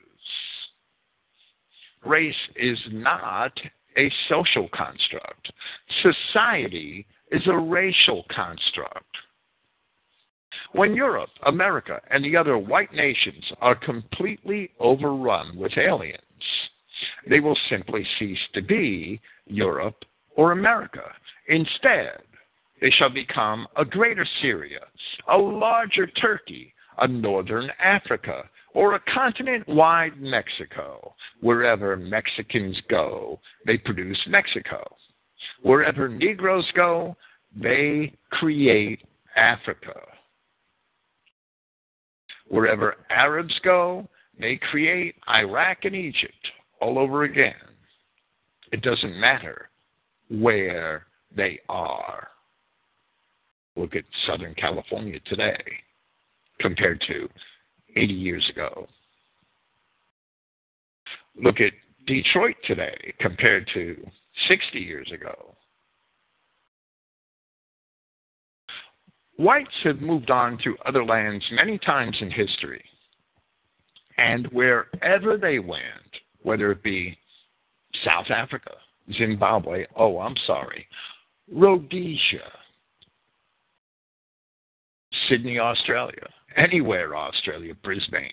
Race is not a social construct. Society is a racial construct. When Europe, America, and the other white nations are completely overrun with aliens, they will simply cease to be Europe or America. Instead, they shall become a greater Syria, a larger Turkey, a northern Africa, or a continent-wide Mexico. Wherever Mexicans go, they produce Mexico. Wherever Negroes go, they create Africa. Wherever Arabs go, they create Iraq and Egypt all over again. It doesn't matter where they are. Look at Southern California today compared to eighty years ago. Look at Detroit today compared to sixty years ago. Whites have moved on to other lands many times in history, and wherever they went, whether it be South Africa, Zimbabwe, oh, I'm sorry, Rhodesia, Sydney, Australia, anywhere Australia, Brisbane,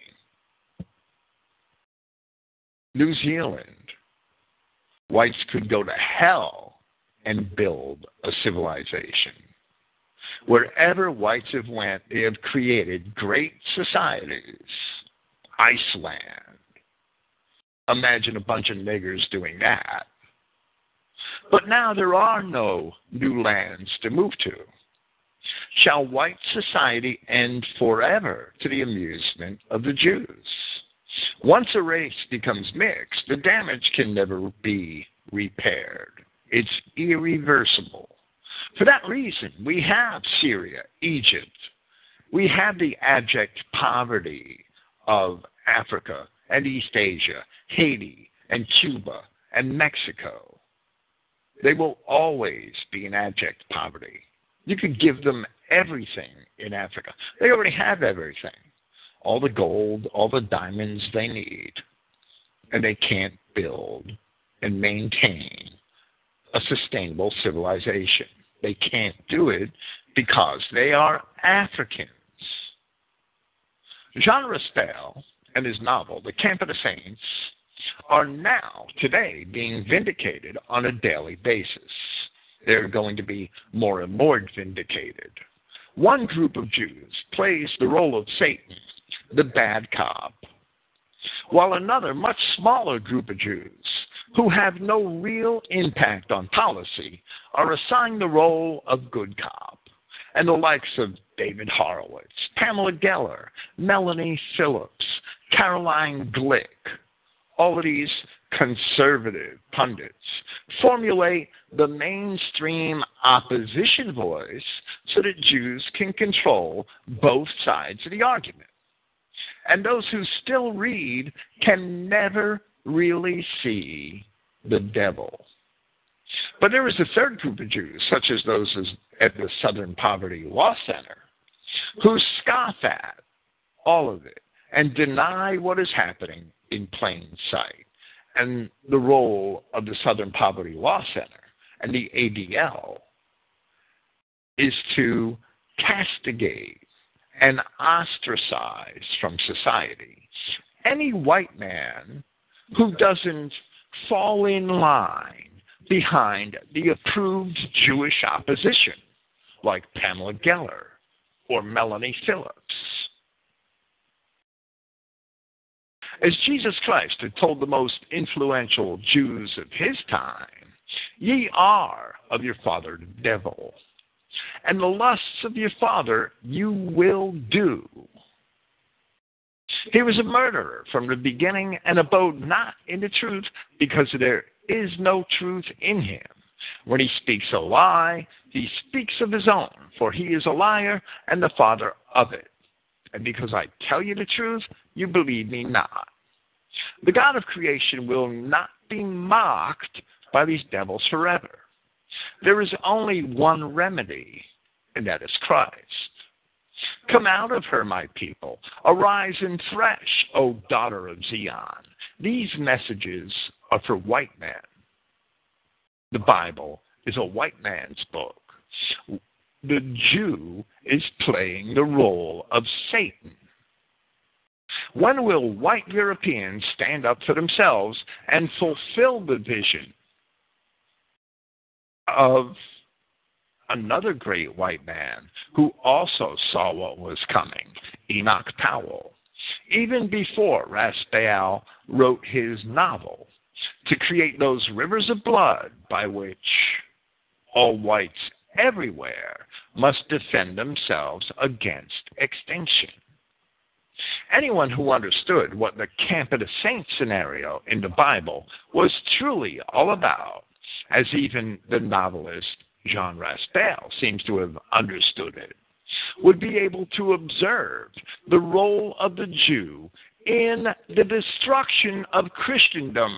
New Zealand, whites could go to hell and build a civilization. Wherever whites have went, they have created great societies. Iceland. Imagine a bunch of niggers doing that. But now there are no new lands to move to. Shall white society end forever to the amusement of the Jews? Once a race becomes mixed, the damage can never be repaired. It's irreversible. For that reason, we have Syria, Egypt. We have the abject poverty of Africa and East Asia, Haiti and Cuba and Mexico. They will always be in abject poverty. You could give them everything in Africa. They already have everything. All the gold, all the diamonds they need. And they can't build and maintain a sustainable civilization. They can't do it because they are Africans. Jean Raspail and his novel, The Camp of the Saints, are now, today, being vindicated on a daily basis. They're going to be more and more vindicated. One group of Jews plays the role of Satan, the bad cop, while another, much smaller group of Jews, who have no real impact on policy, are assigned the role of good cop. and the likes of David Horowitz, Pamela Geller, Melanie Phillips, Caroline Glick, all of these conservative pundits formulate the mainstream opposition voice so that Jews can control both sides of the argument. And those who still read can never really see the devil. But there is a third group of Jews, such as those at the Southern Poverty Law Center, who scoff at all of it and deny what is happening in plain sight. And the role of the Southern Poverty Law Center and the A D L is to castigate and ostracize from society any white man who doesn't fall in line behind the approved Jewish opposition, like Pamela Geller or Melanie Phillips. As Jesus Christ had told the most influential Jews of his time, ye are of your father the devil, and the lusts of your father you will do. He was a murderer from the beginning and abode not in the truth, because there is no truth in him. When he speaks a lie, he speaks of his own, for he is a liar and the father of it. And because I tell you the truth, you believe me not. The God of creation will not be mocked by these devils forever. There is only one remedy, and that is Christ. Come out of her, my people. Arise and thresh, O daughter of Zion. These messages are for white men. The Bible is a white man's book. The Jew is playing the role of Satan. When will white Europeans stand up for themselves and fulfill the vision of another great white man who also saw what was coming, Enoch Powell, even before Raspail wrote his novel, to create those rivers of blood by which all whites everywhere must defend themselves against extinction? Anyone who understood what the Camp of the Saints scenario in the Bible was truly all about, as even the novelist Jean Raspail seems to have understood it, would be able to observe the role of the Jew in the destruction of Christendom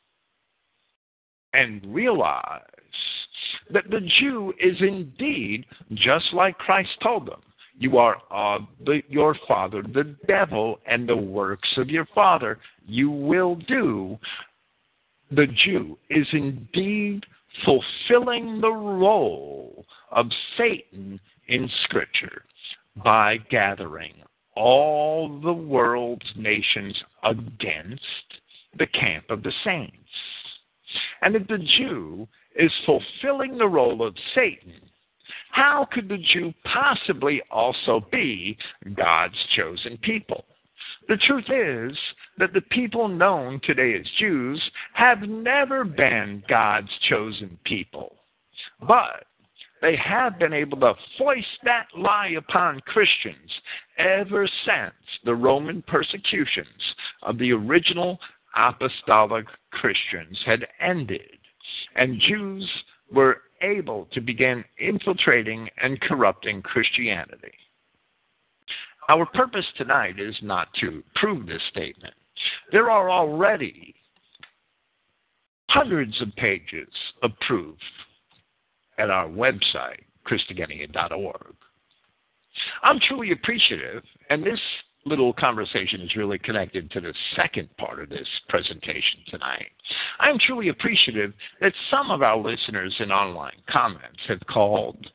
and realize that the Jew is indeed just like Christ told them. You are of the, your father, the devil, and the works of your father you will do. The Jew is indeed fulfilling the role of Satan in Scripture by gathering all the world's nations against the camp of the saints. And if the Jew is fulfilling the role of Satan, how could the Jew possibly also be God's chosen people? The truth is that the people known today as Jews have never been God's chosen people. But they have been able to foist that lie upon Christians ever since the Roman persecutions of the original apostolic Christians had ended, and Jews were able to begin infiltrating and corrupting Christianity. Our purpose tonight is not to prove this statement. There are already hundreds of pages of proof at our website, Christogenea dot org. I'm truly appreciative, and this little conversation is really connected to the second part of this presentation tonight. I'm truly appreciative that some of our listeners in online comments have called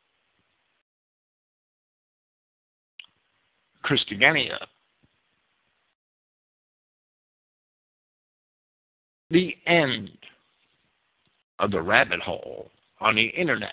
Christogenea the end of the rabbit hole on the internet.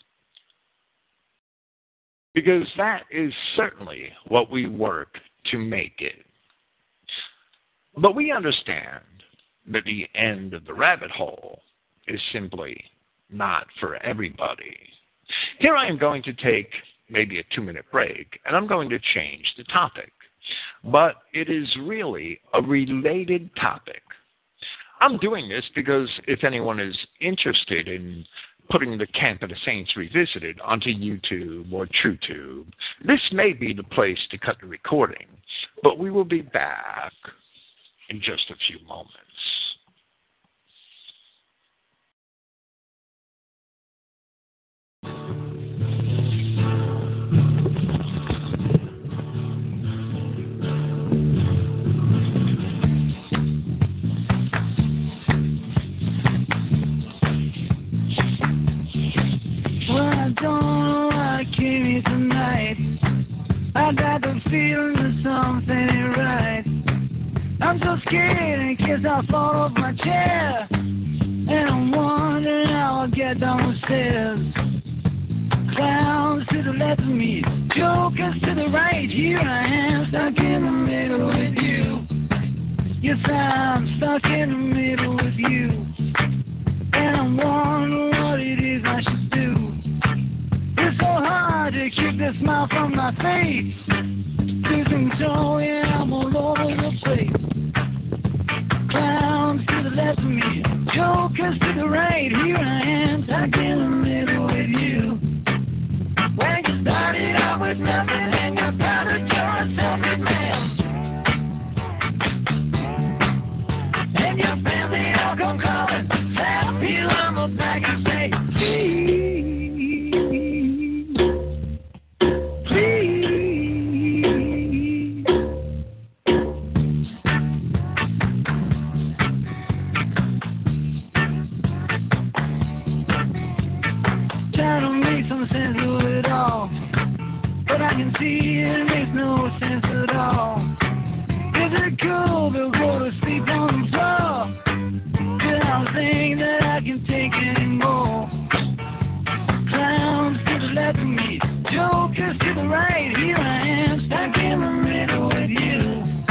Because that is certainly what we work to make it. But we understand that the end of the rabbit hole is simply not for everybody. Here I am going to take maybe a two-minute break, and I'm going to change the topic. But it is really a related topic. I'm doing this because if anyone is interested in putting the Camp of the Saints Revisited onto YouTube or TrueTube, this may be the place to cut the recording. But we will be back in just a few moments. I got the feeling that something ain't right. I'm so scared in case I fall off my chair, and I'm wondering how I'll get down the stairs. Clowns to the left of me, jokers to the right. Here I am, stuck in the middle with you. Yes, I'm stuck in the middle with you, and I'm wondering what it is I should do. It's so hard to keep the smile from my face. Losing joy and I'm all over the place. Clowns to the left of me, jokers to the right. Here I am, stuck in the middle with you. When you started out with nothing and you're proud that you're a self-made man, and your family all come calling, slap you on the back and say, please. It makes no sense at all. Is it cool to go to sleep on the floor? Cause I don't think that I can take anymore. Clowns to the left of me, jokers to the right. Here I am, stuck in the middle with you.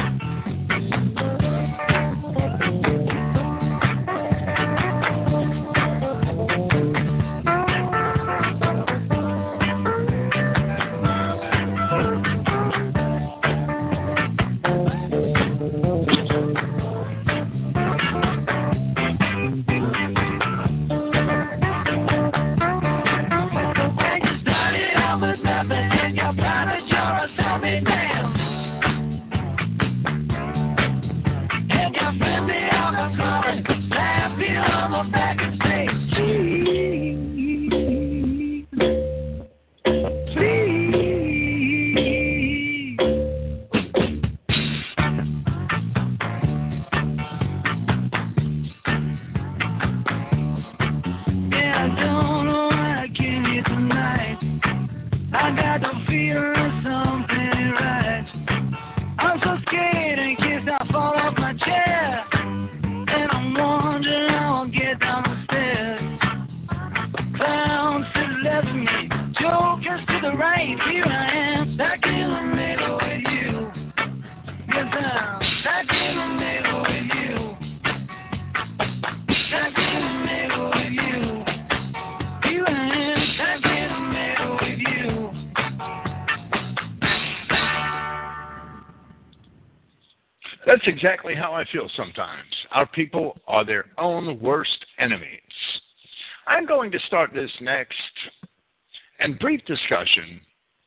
That's exactly how I feel sometimes. Our people are their own worst enemies. I'm going to start this next and brief discussion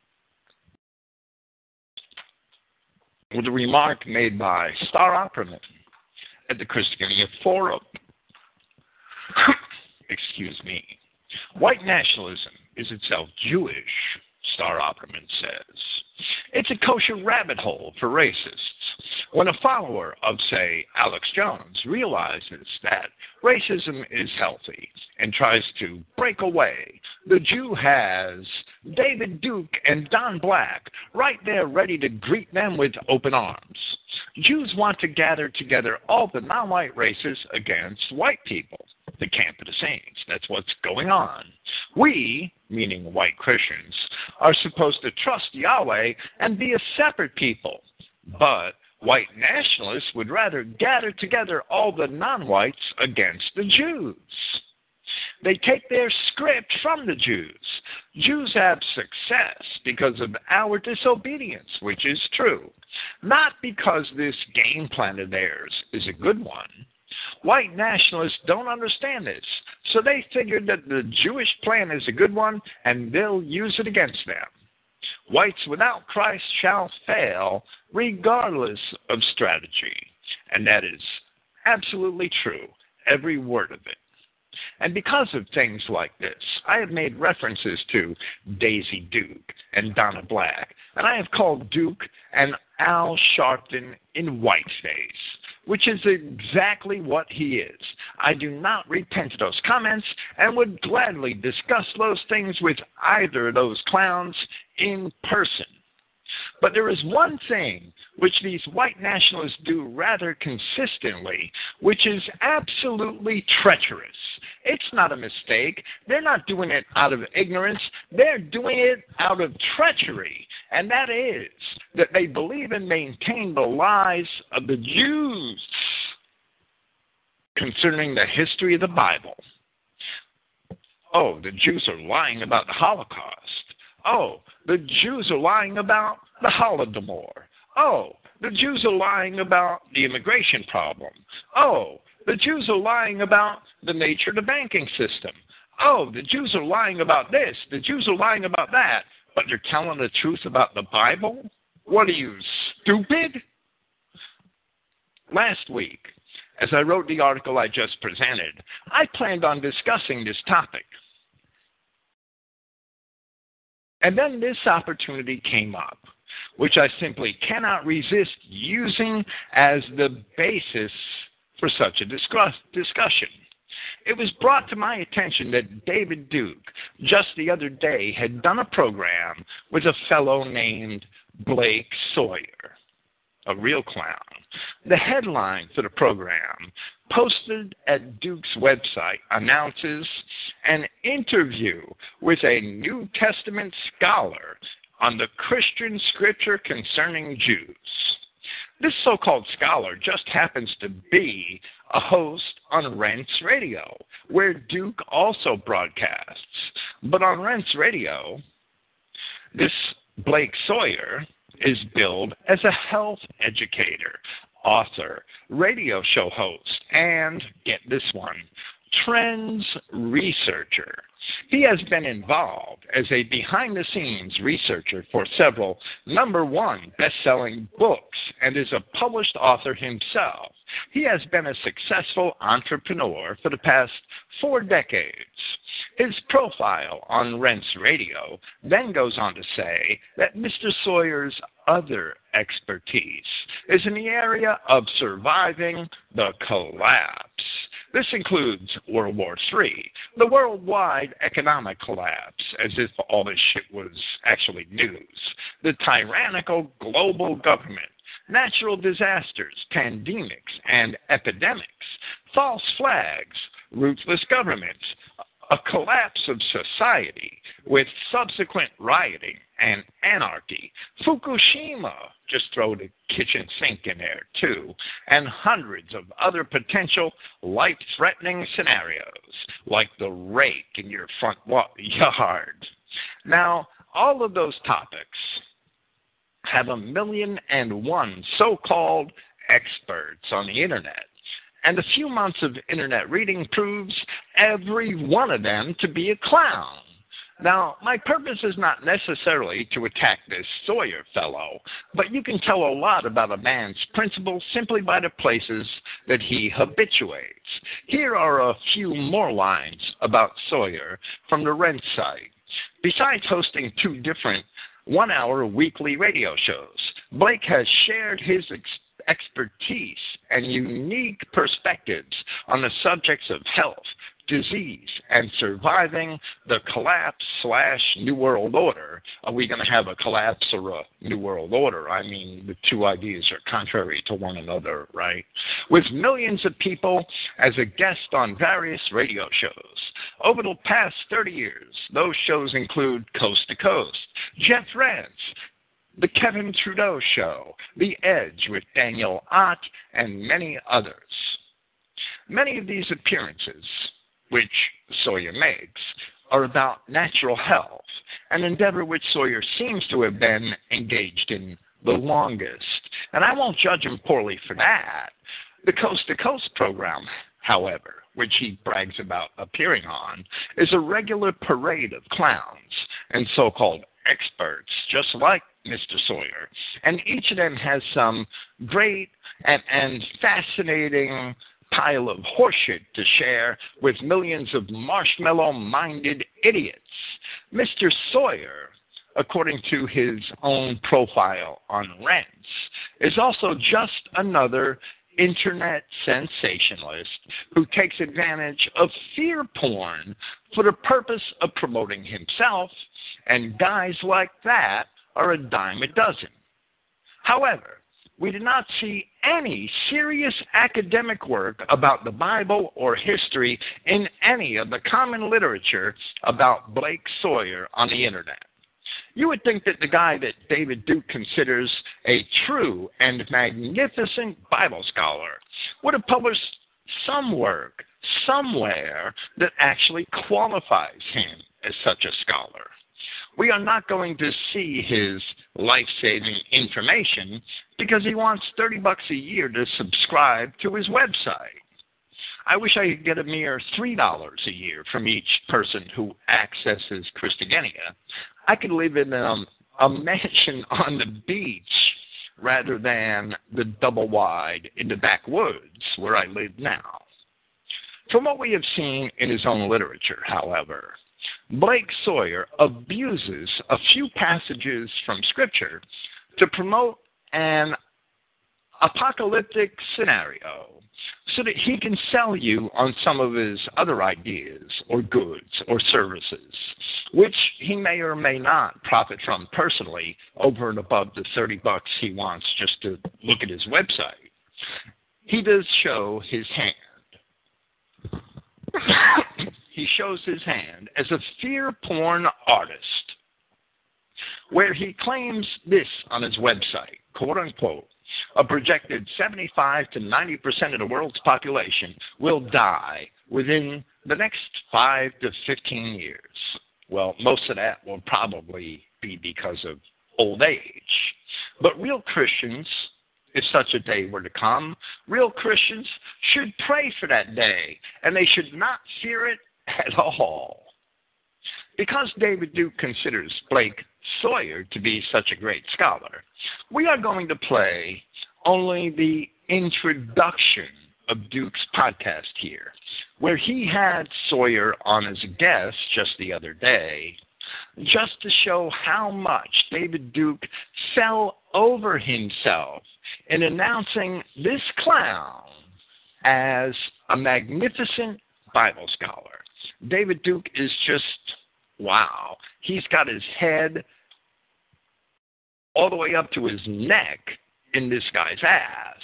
with a remark made by Star Opperman at the Christogenea Forum. Excuse me. White nationalism is itself Jewish, Star Opperman says. It's a kosher rabbit hole for racists. When a follower of, say, Alex Jones realizes that racism is healthy and tries to break away, the Jew has David Duke and Don Black right there ready to greet them with open arms. Jews want to gather together all the non-white races against white people, the Camp of the Saints. That's what's going on. We, meaning white Christians, are supposed to trust Yahweh and be a separate people. But white nationalists would rather gather together all the non-whites against the Jews. They take their script from the Jews. Jews have success because of our disobedience, which is true, not because this game plan of theirs is a good one. White nationalists don't understand this, so they figured that the Jewish plan is a good one, and they'll use it against them. Whites without Christ shall fail, regardless of strategy. And that is absolutely true, every word of it. And because of things like this, I have made references to Daisy Duke and Donna Black, and I have called Duke and Al Sharpton in whiteface, which is exactly what he is. I do not repent of those comments and would gladly discuss those things with either of those clowns in person. But there is one thing which these white nationalists do rather consistently, which is absolutely treacherous. It's not a mistake. They're not doing it out of ignorance. They're doing it out of treachery. And that is that they believe and maintain the lies of the Jews concerning the history of the Bible. Oh, the Jews are lying about the Holocaust. Oh, the Jews are lying about the Holodomor. Oh, the Jews are lying about the immigration problem. Oh, the Jews are lying about the nature of the banking system. Oh, the Jews are lying about this. The Jews are lying about that. But they're telling the truth about the Bible? What are you, stupid? Last week, as I wrote the article I just presented, I planned on discussing this topic. And then this opportunity came up, which I simply cannot resist using as the basis for such a discuss- discussion. It was brought to my attention that David Duke, just the other day, had done a program with a fellow named Blake Sawyer, a real clown. The headline for the program, posted at Duke's website, announces an interview with a New Testament scholar on the Christian scripture concerning Jews. This so-called scholar just happens to be a host on Rents Radio, where Duke also broadcasts. But on Rents Radio, this Blake Sawyer is billed as a health educator, author, radio show host, and, get this one, trends researcher. He has been involved as a behind-the-scenes researcher for several number one best-selling books and is a published author himself. He has been a successful entrepreneur for the past four decades. His profile on Rents Radio then goes on to say that Mister Sawyer's other expertise is in the area of surviving the collapse. This includes World War Three, the worldwide economic collapse, as if all this shit was actually news, the tyrannical global government, natural disasters, pandemics, and epidemics, false flags, ruthless governments, a collapse of society with subsequent rioting and anarchy, Fukushima, just throw the kitchen sink in there too, and hundreds of other potential life-threatening scenarios, like the rake in your front yard. Now, all of those topics have a million and one so-called experts on the internet. And a few months of internet reading proves every one of them to be a clown. Now, my purpose is not necessarily to attack this Sawyer fellow, but you can tell a lot about a man's principles simply by the places that he habituates. Here are a few more lines about Sawyer from the Rent site. Besides hosting two different one-hour weekly radio shows, Blake has shared his experience expertise and unique perspectives on the subjects of health, disease, and surviving the collapse slash New World Order. Are we going to have a collapse or a New World Order? I mean, the two ideas are contrary to one another, right? With millions of people as a guest on various radio shows. Over the past thirty years, those shows include Coast to Coast, Jeff Rents, The Kevin Trudeau Show, The Edge with Daniel Ott, and many others. Many of these appearances, which Sawyer makes are about natural health, an endeavor which Sawyer seems to have been engaged in the longest. And I won't judge him poorly for that. The Coast to Coast program, however, which he brags about appearing on, is a regular parade of clowns and so-called experts, just like Mister Sawyer. And each of them has some great and, and fascinating pile of horseshit to share with millions of marshmallow-minded idiots. Mister Sawyer, according to his own profile on Rents, is also just another internet sensationalist who takes advantage of fear porn for the purpose of promoting himself, and guys like that are a dime a dozen. However, we did not see any serious academic work about the Bible or history in any of the common literature about Blake Sawyer on the internet. You would think that the guy that David Duke considers a true and magnificent Bible scholar would have published some work somewhere that actually qualifies him as such a scholar. We are not going to see his life-saving information because he wants thirty bucks a year to subscribe to his website. I wish I could get a mere three dollars a year from each person who accesses Christogenea. I could live in a, a mansion on the beach rather than the double wide in the backwoods where I live now. From what we have seen in his own literature, however, Blake Sawyer abuses a few passages from Scripture to promote an apocalyptic scenario so that he can sell you on some of his other ideas or goods or services, which he may or may not profit from personally over and above the thirty bucks he wants just to look at his website. He does show his hand. He shows his hand as a fear porn artist, where he claims this on his website, quote unquote, a projected seventy-five to ninety percent of the world's population will die within the next five to fifteen years. Well, most of that will probably be because of old age. But real Christians, if such a day were to come, real Christians should pray for that day, and they should not fear it at all. Because David Duke considers Blake Sawyer to be such a great scholar, we are going to play only the introduction of Duke's podcast here, where he had Sawyer on as a guest just the other day, just to show how much David Duke fell over himself in announcing this clown as a magnificent Bible scholar. David Duke is just, wow. He's got his head all the way up to his neck in this guy's ass.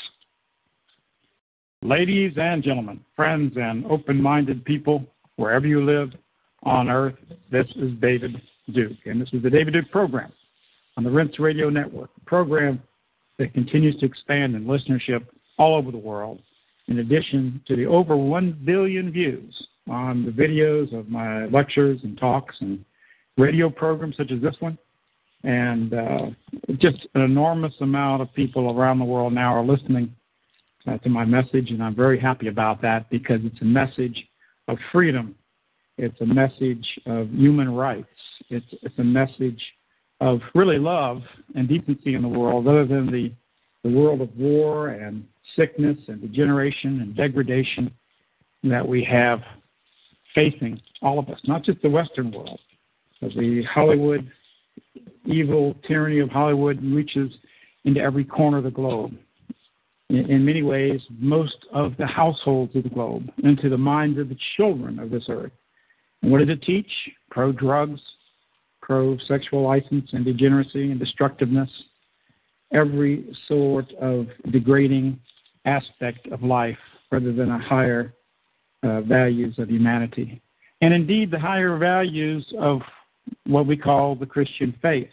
Ladies and gentlemen, friends and open-minded people, wherever you live on earth, this is David Duke, and this is the David Duke program on the Rents Radio Network, a program that continues to expand in listenership all over the world, in addition to the over one billion views on the videos of my lectures and talks and radio programs such as this one. And uh, just an enormous amount of people around the world now are listening uh, to my message, and I'm very happy about that because it's a message of freedom. It's a message of human rights. It's, it's a message of really love and decency in the world, other than the, the world of war and sickness and degeneration and degradation that we have facing all of us, not just the Western world, but the Hollywood, evil tyranny of Hollywood reaches into every corner of the globe. In, in many ways, most of the households of the globe, into the minds of the children of this earth. And what does it teach? Pro-drugs, pro-sexual license and degeneracy and destructiveness, every sort of degrading aspect of life rather than a higher uh, values of humanity. And indeed, the higher values of what we call the Christian faith.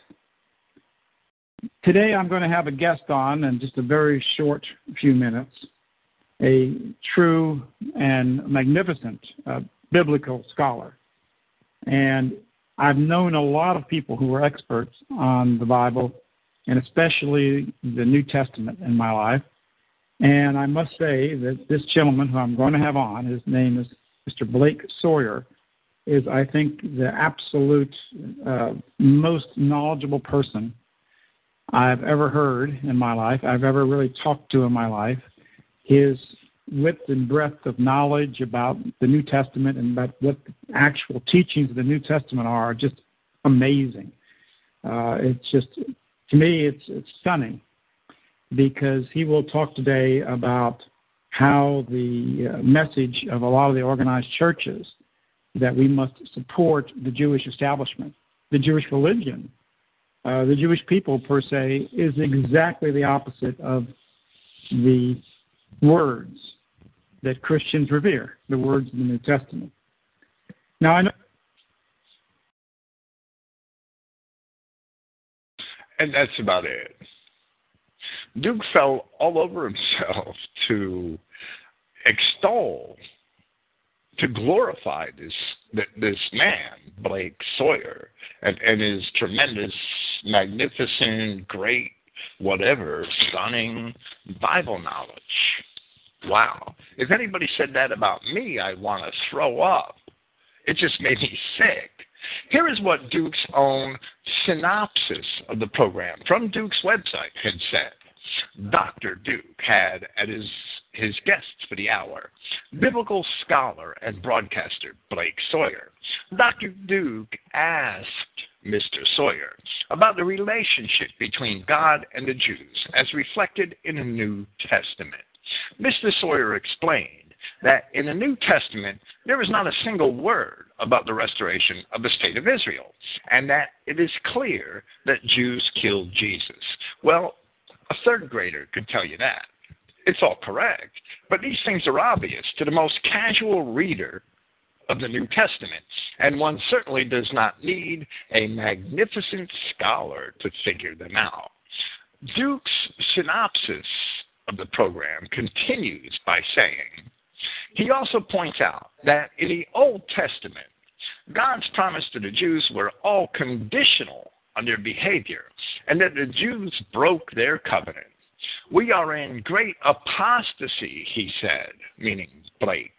Today I'm going to have a guest on in just a very short few minutes, a true and magnificent uh, biblical scholar. And I've known a lot of people who are experts on the Bible, and especially the New Testament in my life. And I must say that this gentleman who I'm going to have on, his name is Mister Blake Sawyer, is, I think, the absolute uh, most knowledgeable person I've ever heard in my life, I've ever really talked to in my life. His width and breadth of knowledge about the New Testament and about what the actual teachings of the New Testament are just amazing. Uh, it's just, to me, it's, it's stunning, because he will talk today about how the uh, message of a lot of the organized churches that we must support the Jewish establishment, the Jewish religion, uh, the Jewish people per se, is exactly the opposite of the words that Christians revere, the words of the New Testament. Now, I know. And that's about it. Duke fell all over himself to extol, to glorify this this man, Blake Sawyer, and, and his tremendous, magnificent, great, whatever, stunning Bible knowledge. Wow. If anybody said that about me, I'd want to throw up. It just made me sick. Here is what Duke's own synopsis of the program from Duke's website had said. Doctor Duke had at his his guests for the hour, biblical scholar and broadcaster Blake Sawyer. Doctor Duke asked Mister Sawyer about the relationship between God and the Jews as reflected in the New Testament. Mister Sawyer explained that in the New Testament there is not a single word about the restoration of the state of Israel, and that it is clear that Jews killed Jesus. Well, a third grader could tell you that. It's all correct, but these things are obvious to the most casual reader of the New Testament, and one certainly does not need a magnificent scholar to figure them out. Duke's synopsis of the program continues by saying, he also points out that in the Old Testament, God's promise to the Jews were all conditional on their behavior, and that the Jews broke their covenant. We are in great apostasy, he said, meaning Blake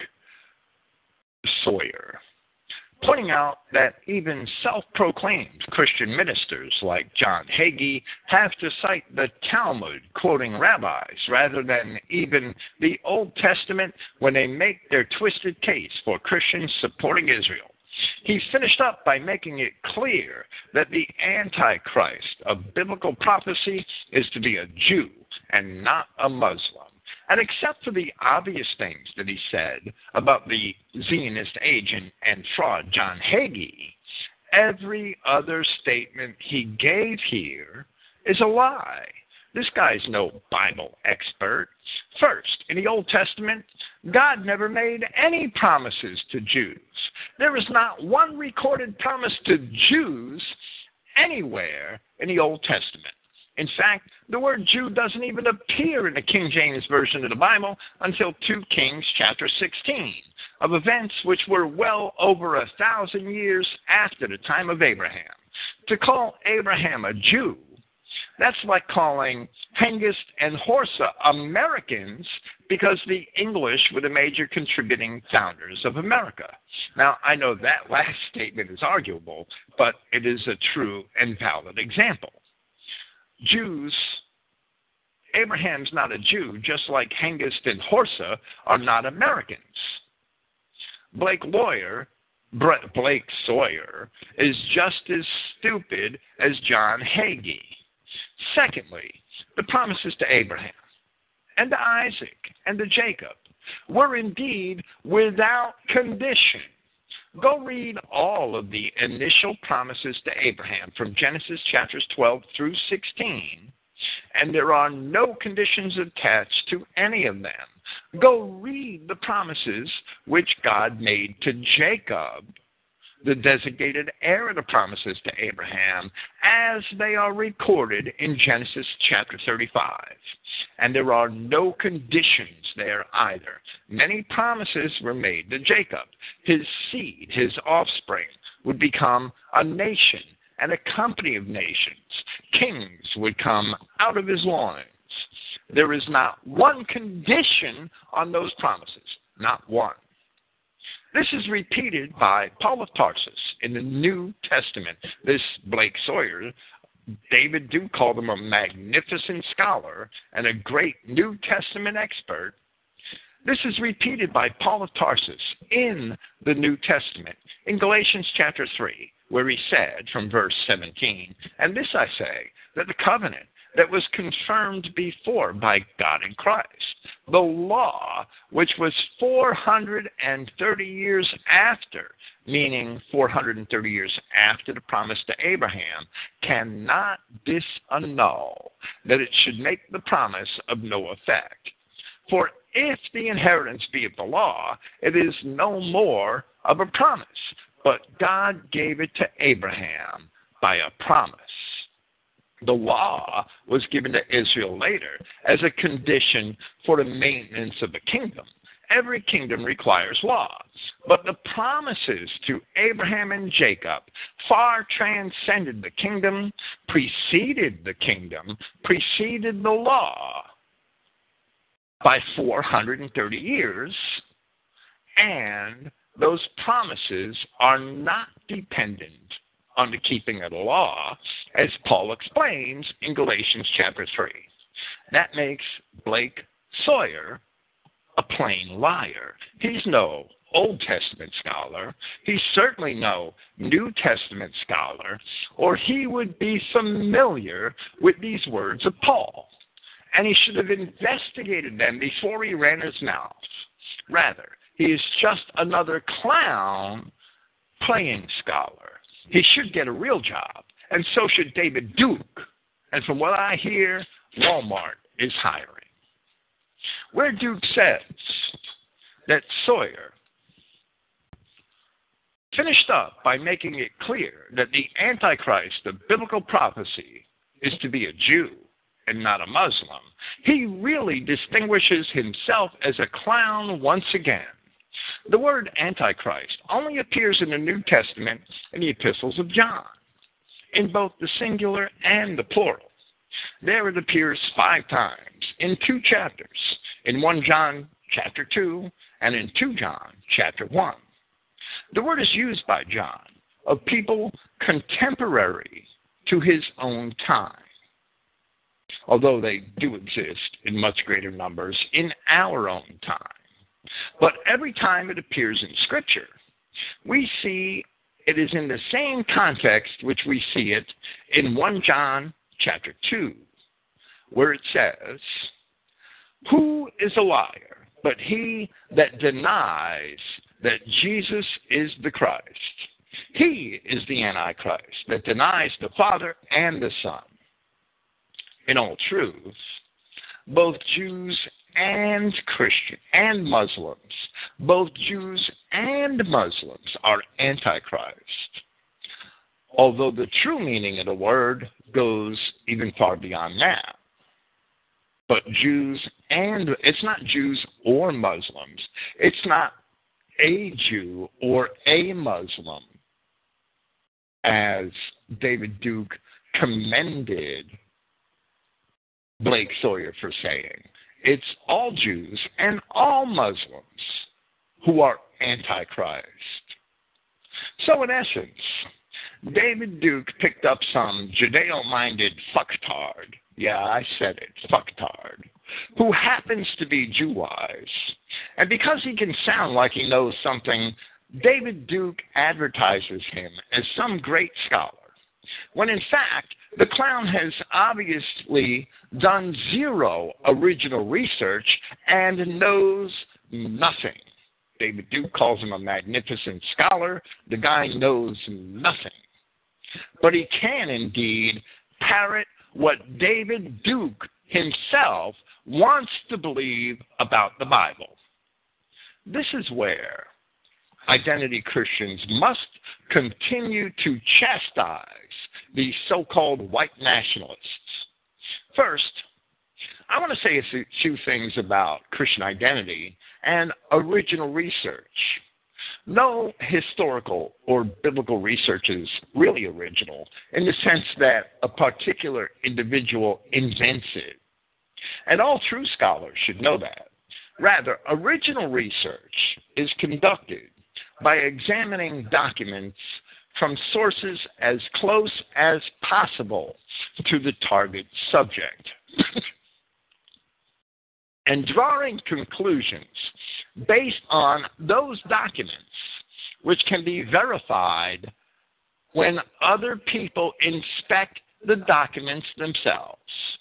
Sawyer, pointing out that even self-proclaimed Christian ministers like John Hagee have to cite the Talmud, quoting rabbis, rather than even the Old Testament when they make their twisted case for Christians supporting Israel. He finished up by making it clear that the Antichrist of biblical prophecy is to be a Jew and not a Muslim. And except for the obvious things that he said about the Zionist agent and fraud John Hagee, every other statement he gave here is a lie. This guy's no Bible expert. First, in the Old Testament, God never made any promises to Jews. There is not one recorded promise to Jews anywhere in the Old Testament. In fact, the word Jew doesn't even appear in the King James Version of the Bible until Second Kings chapter sixteen, of events which were well over a thousand years after the time of Abraham. To call Abraham a Jew, that's like calling Hengist and Horsa Americans because the English were the major contributing founders of America. Now, I know that last statement is arguable, but it is a true and valid example. Jews, Abraham's not a Jew, just like Hengist and Horsa are not Americans. Blake Lawyer, Blake Sawyer, is just as stupid as John Hagee. Secondly, the promises to Abraham and to Isaac and to Jacob were indeed without condition. Go read all of the initial promises to Abraham from Genesis chapters twelve through sixteen, and there are no conditions attached to any of them. Go read the promises which God made to Jacob the designated heir of the promises to Abraham as they are recorded in Genesis chapter thirty-five. And there are no conditions there either. Many promises were made to Jacob. His seed, his offspring, would become a nation and a company of nations. Kings would come out of his loins. There is not one condition on those promises, not one. This is repeated by Paul of Tarsus in the New Testament. This Blake Sawyer, David Duke called him a magnificent scholar and a great New Testament expert. This is repeated by Paul of Tarsus in the New Testament in Galatians chapter three, where he said from verse seventeen, "And this I say, that the covenant that was confirmed before by God in Christ, the law, which was four hundred thirty years after, meaning four hundred thirty years after the promise to Abraham, cannot disannul, that it should make the promise of no effect. For if the inheritance be of the law, it is no more of a promise, but God gave it to Abraham by a promise." The law was given to Israel later as a condition for the maintenance of the kingdom. Every kingdom requires laws, but the promises to Abraham and Jacob far transcended the kingdom, preceded the kingdom, preceded the law by four hundred thirty years, and those promises are not dependent on the keeping of the law, as Paul explains in Galatians chapter three. That makes Blake Sawyer a plain liar. He's no Old Testament scholar. He's certainly no New Testament scholar, or he would be familiar with these words of Paul. And he should have investigated them before he ran his mouth. Rather, he is just another clown playing scholar. He should get a real job, and so should David Duke. And from what I hear, Walmart is hiring. Where Duke says that Sawyer finished up by making it clear that the Antichrist of biblical prophecy is to be a Jew and not a Muslim, he really distinguishes himself as a clown once again. The word Antichrist only appears in the New Testament in the epistles of John, in both the singular and the plural. There it appears five times in two chapters, in First John chapter two and in Second John chapter one. The word is used by John of people contemporary to his own time, although they do exist in much greater numbers in our own time. But every time it appears in Scripture, we see it is in the same context which we see it in First John chapter two, where it says, "Who is a liar but he that denies that Jesus is the Christ? He is the Antichrist that denies the Father and the Son." In all truth, both Jews and Christian and Muslims, both Jews and Muslims are Antichrist, although the true meaning of the word goes even far beyond that. But Jews and, it's not Jews or Muslims, it's not a Jew or a Muslim, as David Duke commended Blake Sawyer for saying. It's all Jews and all Muslims who are Antichrist. So in essence, David Duke picked up some Judeo-minded fucktard, yeah, I said it, fucktard, who happens to be Jew-wise. And because he can sound like he knows something, David Duke advertises him as some great scholar, when in fact, the clown has obviously done zero original research and knows nothing. David Duke calls him a magnificent scholar. The guy knows nothing. But he can indeed parrot what David Duke himself wants to believe about the Bible. This is where identity Christians must continue to chastise these so-called white nationalists. First, I want to say a few things about Christian identity and original research. No historical or biblical research is really original in the sense that a particular individual invents it. And all true scholars should know that. Rather, original research is conducted by examining documents from sources as close as possible to the target subject and drawing conclusions based on those documents, which can be verified when other people inspect the documents themselves.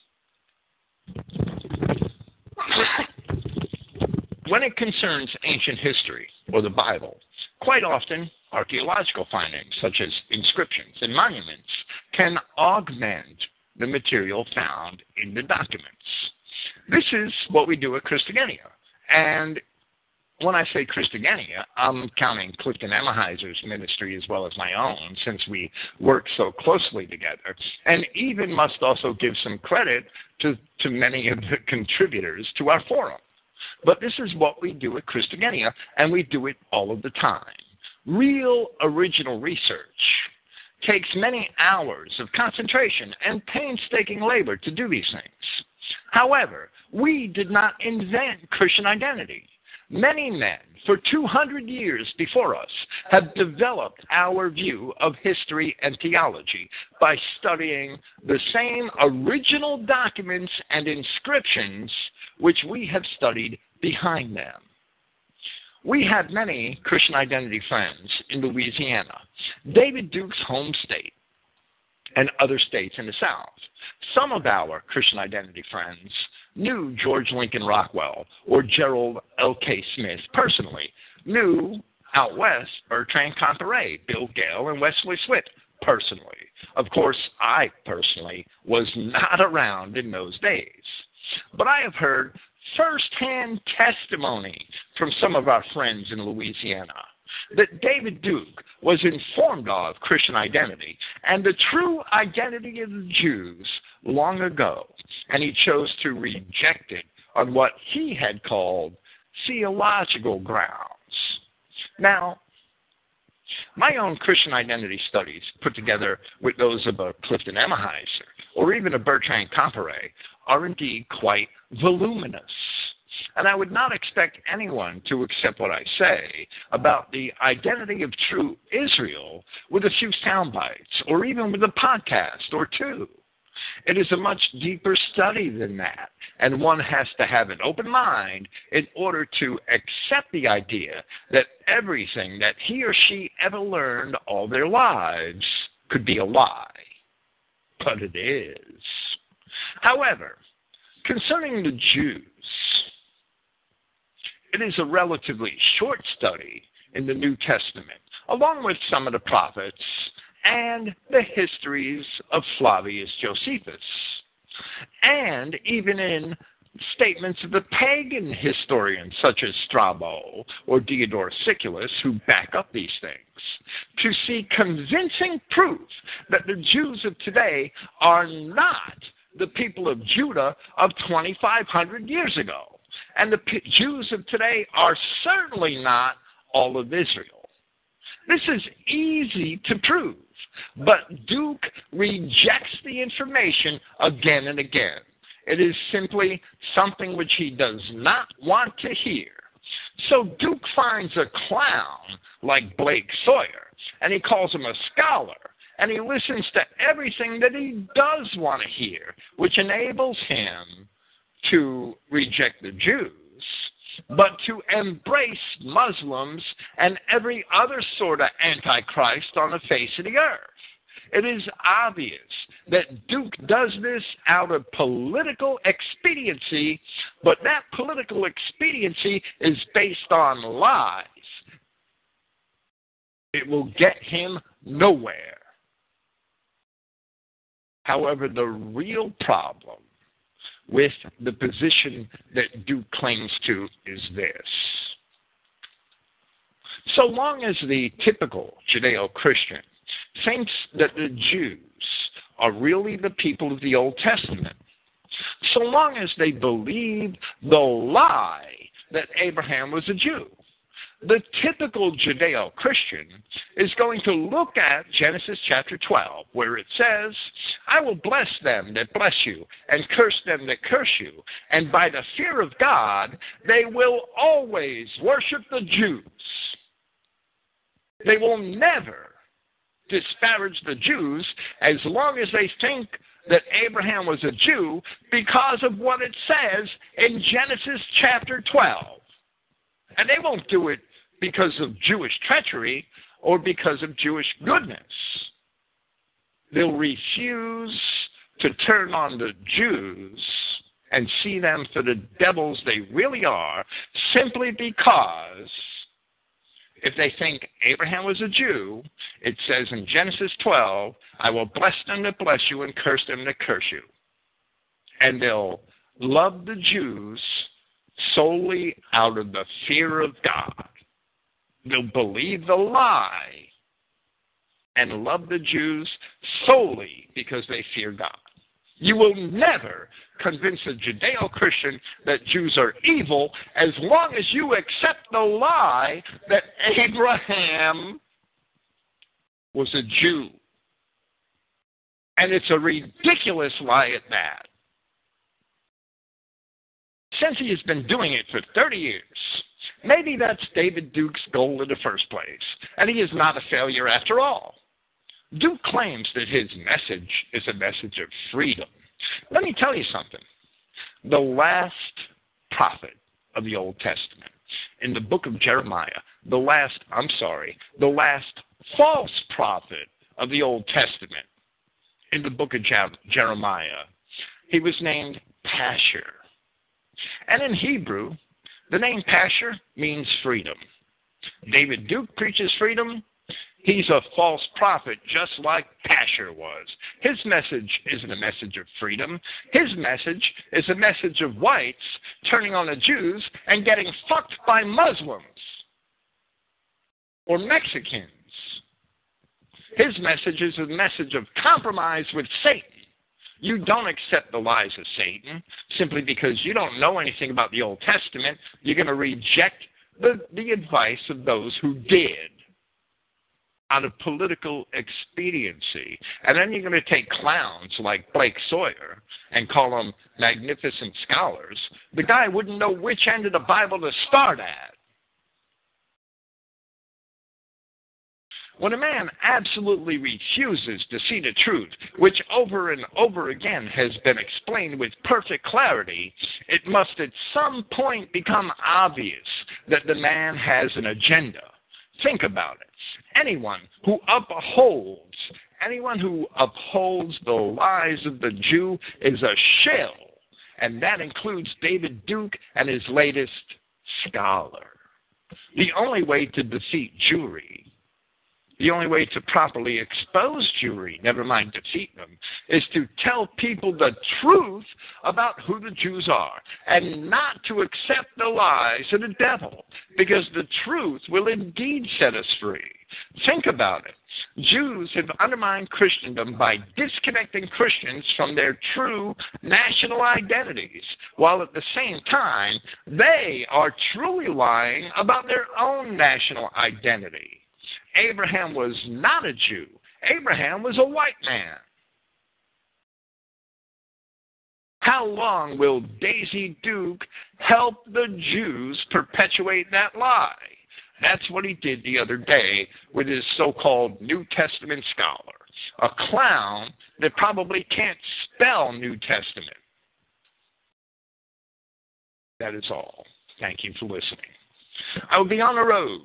When it concerns ancient history or the Bible, quite often archaeological findings such as inscriptions and monuments can augment the material found in the documents. This is what we do at Christogenea. And when I say Christogenea, I'm counting Clifton Emahiser's ministry as well as my own, since we work so closely together, and even must also give some credit to, to many of the contributors to our forum. But this is what we do at Christogenea, and we do it all of the time. Real original research takes many hours of concentration and painstaking labor to do these things. However, we did not invent Christian identity. Many men, for two hundred years before us, have developed our view of history and theology by studying the same original documents and inscriptions which we have studied behind them. We have many Christian identity friends in Louisiana, David Duke's home state, and other states in the South. Some of our Christian identity friends knew George Lincoln Rockwell or Gerald L K Smith personally, knew out west Bertrand Comparet, Bill Gale, and Wesley Swift personally. Of course, I personally was not around in those days. But I have heard firsthand testimony from some of our friends in Louisiana that David Duke was informed of Christian identity and the true identity of the Jews long ago, and he chose to reject it on what he had called theological grounds. Now, my own Christian identity studies, put together with those of a Clifton Emahiser or even a Bertrand Comparet, are indeed quite voluminous. And I would not expect anyone to accept what I say about the identity of true Israel with a few sound bites or even with a podcast or two. It is a much deeper study than that, and one has to have an open mind in order to accept the idea that everything that he or she ever learned all their lives could be a lie. But it is. However, concerning the Jews, it is a relatively short study in the New Testament, along with some of the prophets and the histories of Flavius Josephus, and even in statements of the pagan historians such as Strabo or Diodorus Siculus, who back up these things, to see convincing proof that the Jews of today are not the people of Judah of twenty-five hundred years ago. And the P- Jews of today are certainly not all of Israel. This is easy to prove, but Duke rejects the information again and again. It is simply something which he does not want to hear. So Duke finds a clown like Blake Sawyer, and he calls him a scholar, and he listens to everything that he does want to hear, which enables him to reject the Jews, but to embrace Muslims and every other sort of antichrist on the face of the earth. It is obvious that Duke does this out of political expediency, but that political expediency is based on lies. It will get him nowhere. However, the real problem with the position that Duke claims to is this. So long as the typical Judeo-Christian thinks that the Jews are really the people of the Old Testament, so long as they believe the lie that Abraham was a Jew, the typical Judeo-Christian is going to look at Genesis chapter twelve, where it says, I will bless them that bless you, and curse them that curse you. And by the fear of God, they will always worship the Jews. They will never disparage the Jews as long as they think that Abraham was a Jew because of what it says in Genesis chapter twelve. And they won't do it because of Jewish treachery or because of Jewish goodness. They'll refuse to turn on the Jews and see them for the devils they really are, simply because if they think Abraham was a Jew, it says in Genesis twelve, I will bless them that bless you and curse them that curse you. And they'll love the Jews solely out of the fear of God. They'll believe the lie and love the Jews solely because they fear God. You will never convince a Judeo-Christian that Jews are evil as long as you accept the lie that Abraham was a Jew. And it's a ridiculous lie at that. Since he has been doing it for thirty years, maybe that's David Duke's goal in the first place, and he is not a failure after all. Duke claims that his message is a message of freedom. Let me tell you something. The last prophet of the Old Testament, in the book of Jeremiah, the last, I'm sorry, the last false prophet of the Old Testament, in the book of Je- Jeremiah, he was named Pashur. And in Hebrew, the name Pashur means freedom. David Duke preaches freedom. He's a false prophet just like Pashur was. His message isn't a message of freedom. His message is a message of whites turning on the Jews and getting fucked by Muslims or Mexicans. His message is a message of compromise with Satan. You don't accept the lies of Satan simply because you don't know anything about the Old Testament. You're going to reject the, the advice of those who did out of political expediency. And then you're going to take clowns like Blake Sawyer and call them magnificent scholars. The guy wouldn't know which end of the Bible to start at. When a man absolutely refuses to see the truth, which over and over again has been explained with perfect clarity, it must at some point become obvious that the man has an agenda. Think about it. Anyone who upholds, anyone who upholds the lies of the Jew is a shill, and that includes David Duke and his latest scholar. The only way to defeat Jewry, the only way to properly expose Jewry, never mind defeat them, is to tell people the truth about who the Jews are and not to accept the lies of the devil, because the truth will indeed set us free. Think about it. Jews have undermined Christendom by disconnecting Christians from their true national identities, while at the same time, they are truly lying about their own national identity. Abraham was not a Jew. Abraham was a white man. How long will Daisy Duke help the Jews perpetuate that lie? That's what he did the other day with his so-called New Testament scholar, a clown that probably can't spell New Testament. That is all. Thank you for listening. I will be on the road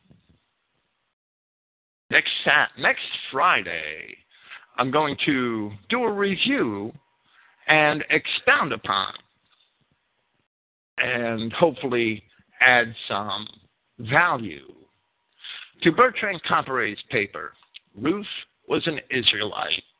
Next sat next Friday. I'm going to do a review and expound upon and hopefully add some value to Bertrand Comparet's paper, Ruth Was an Israelite.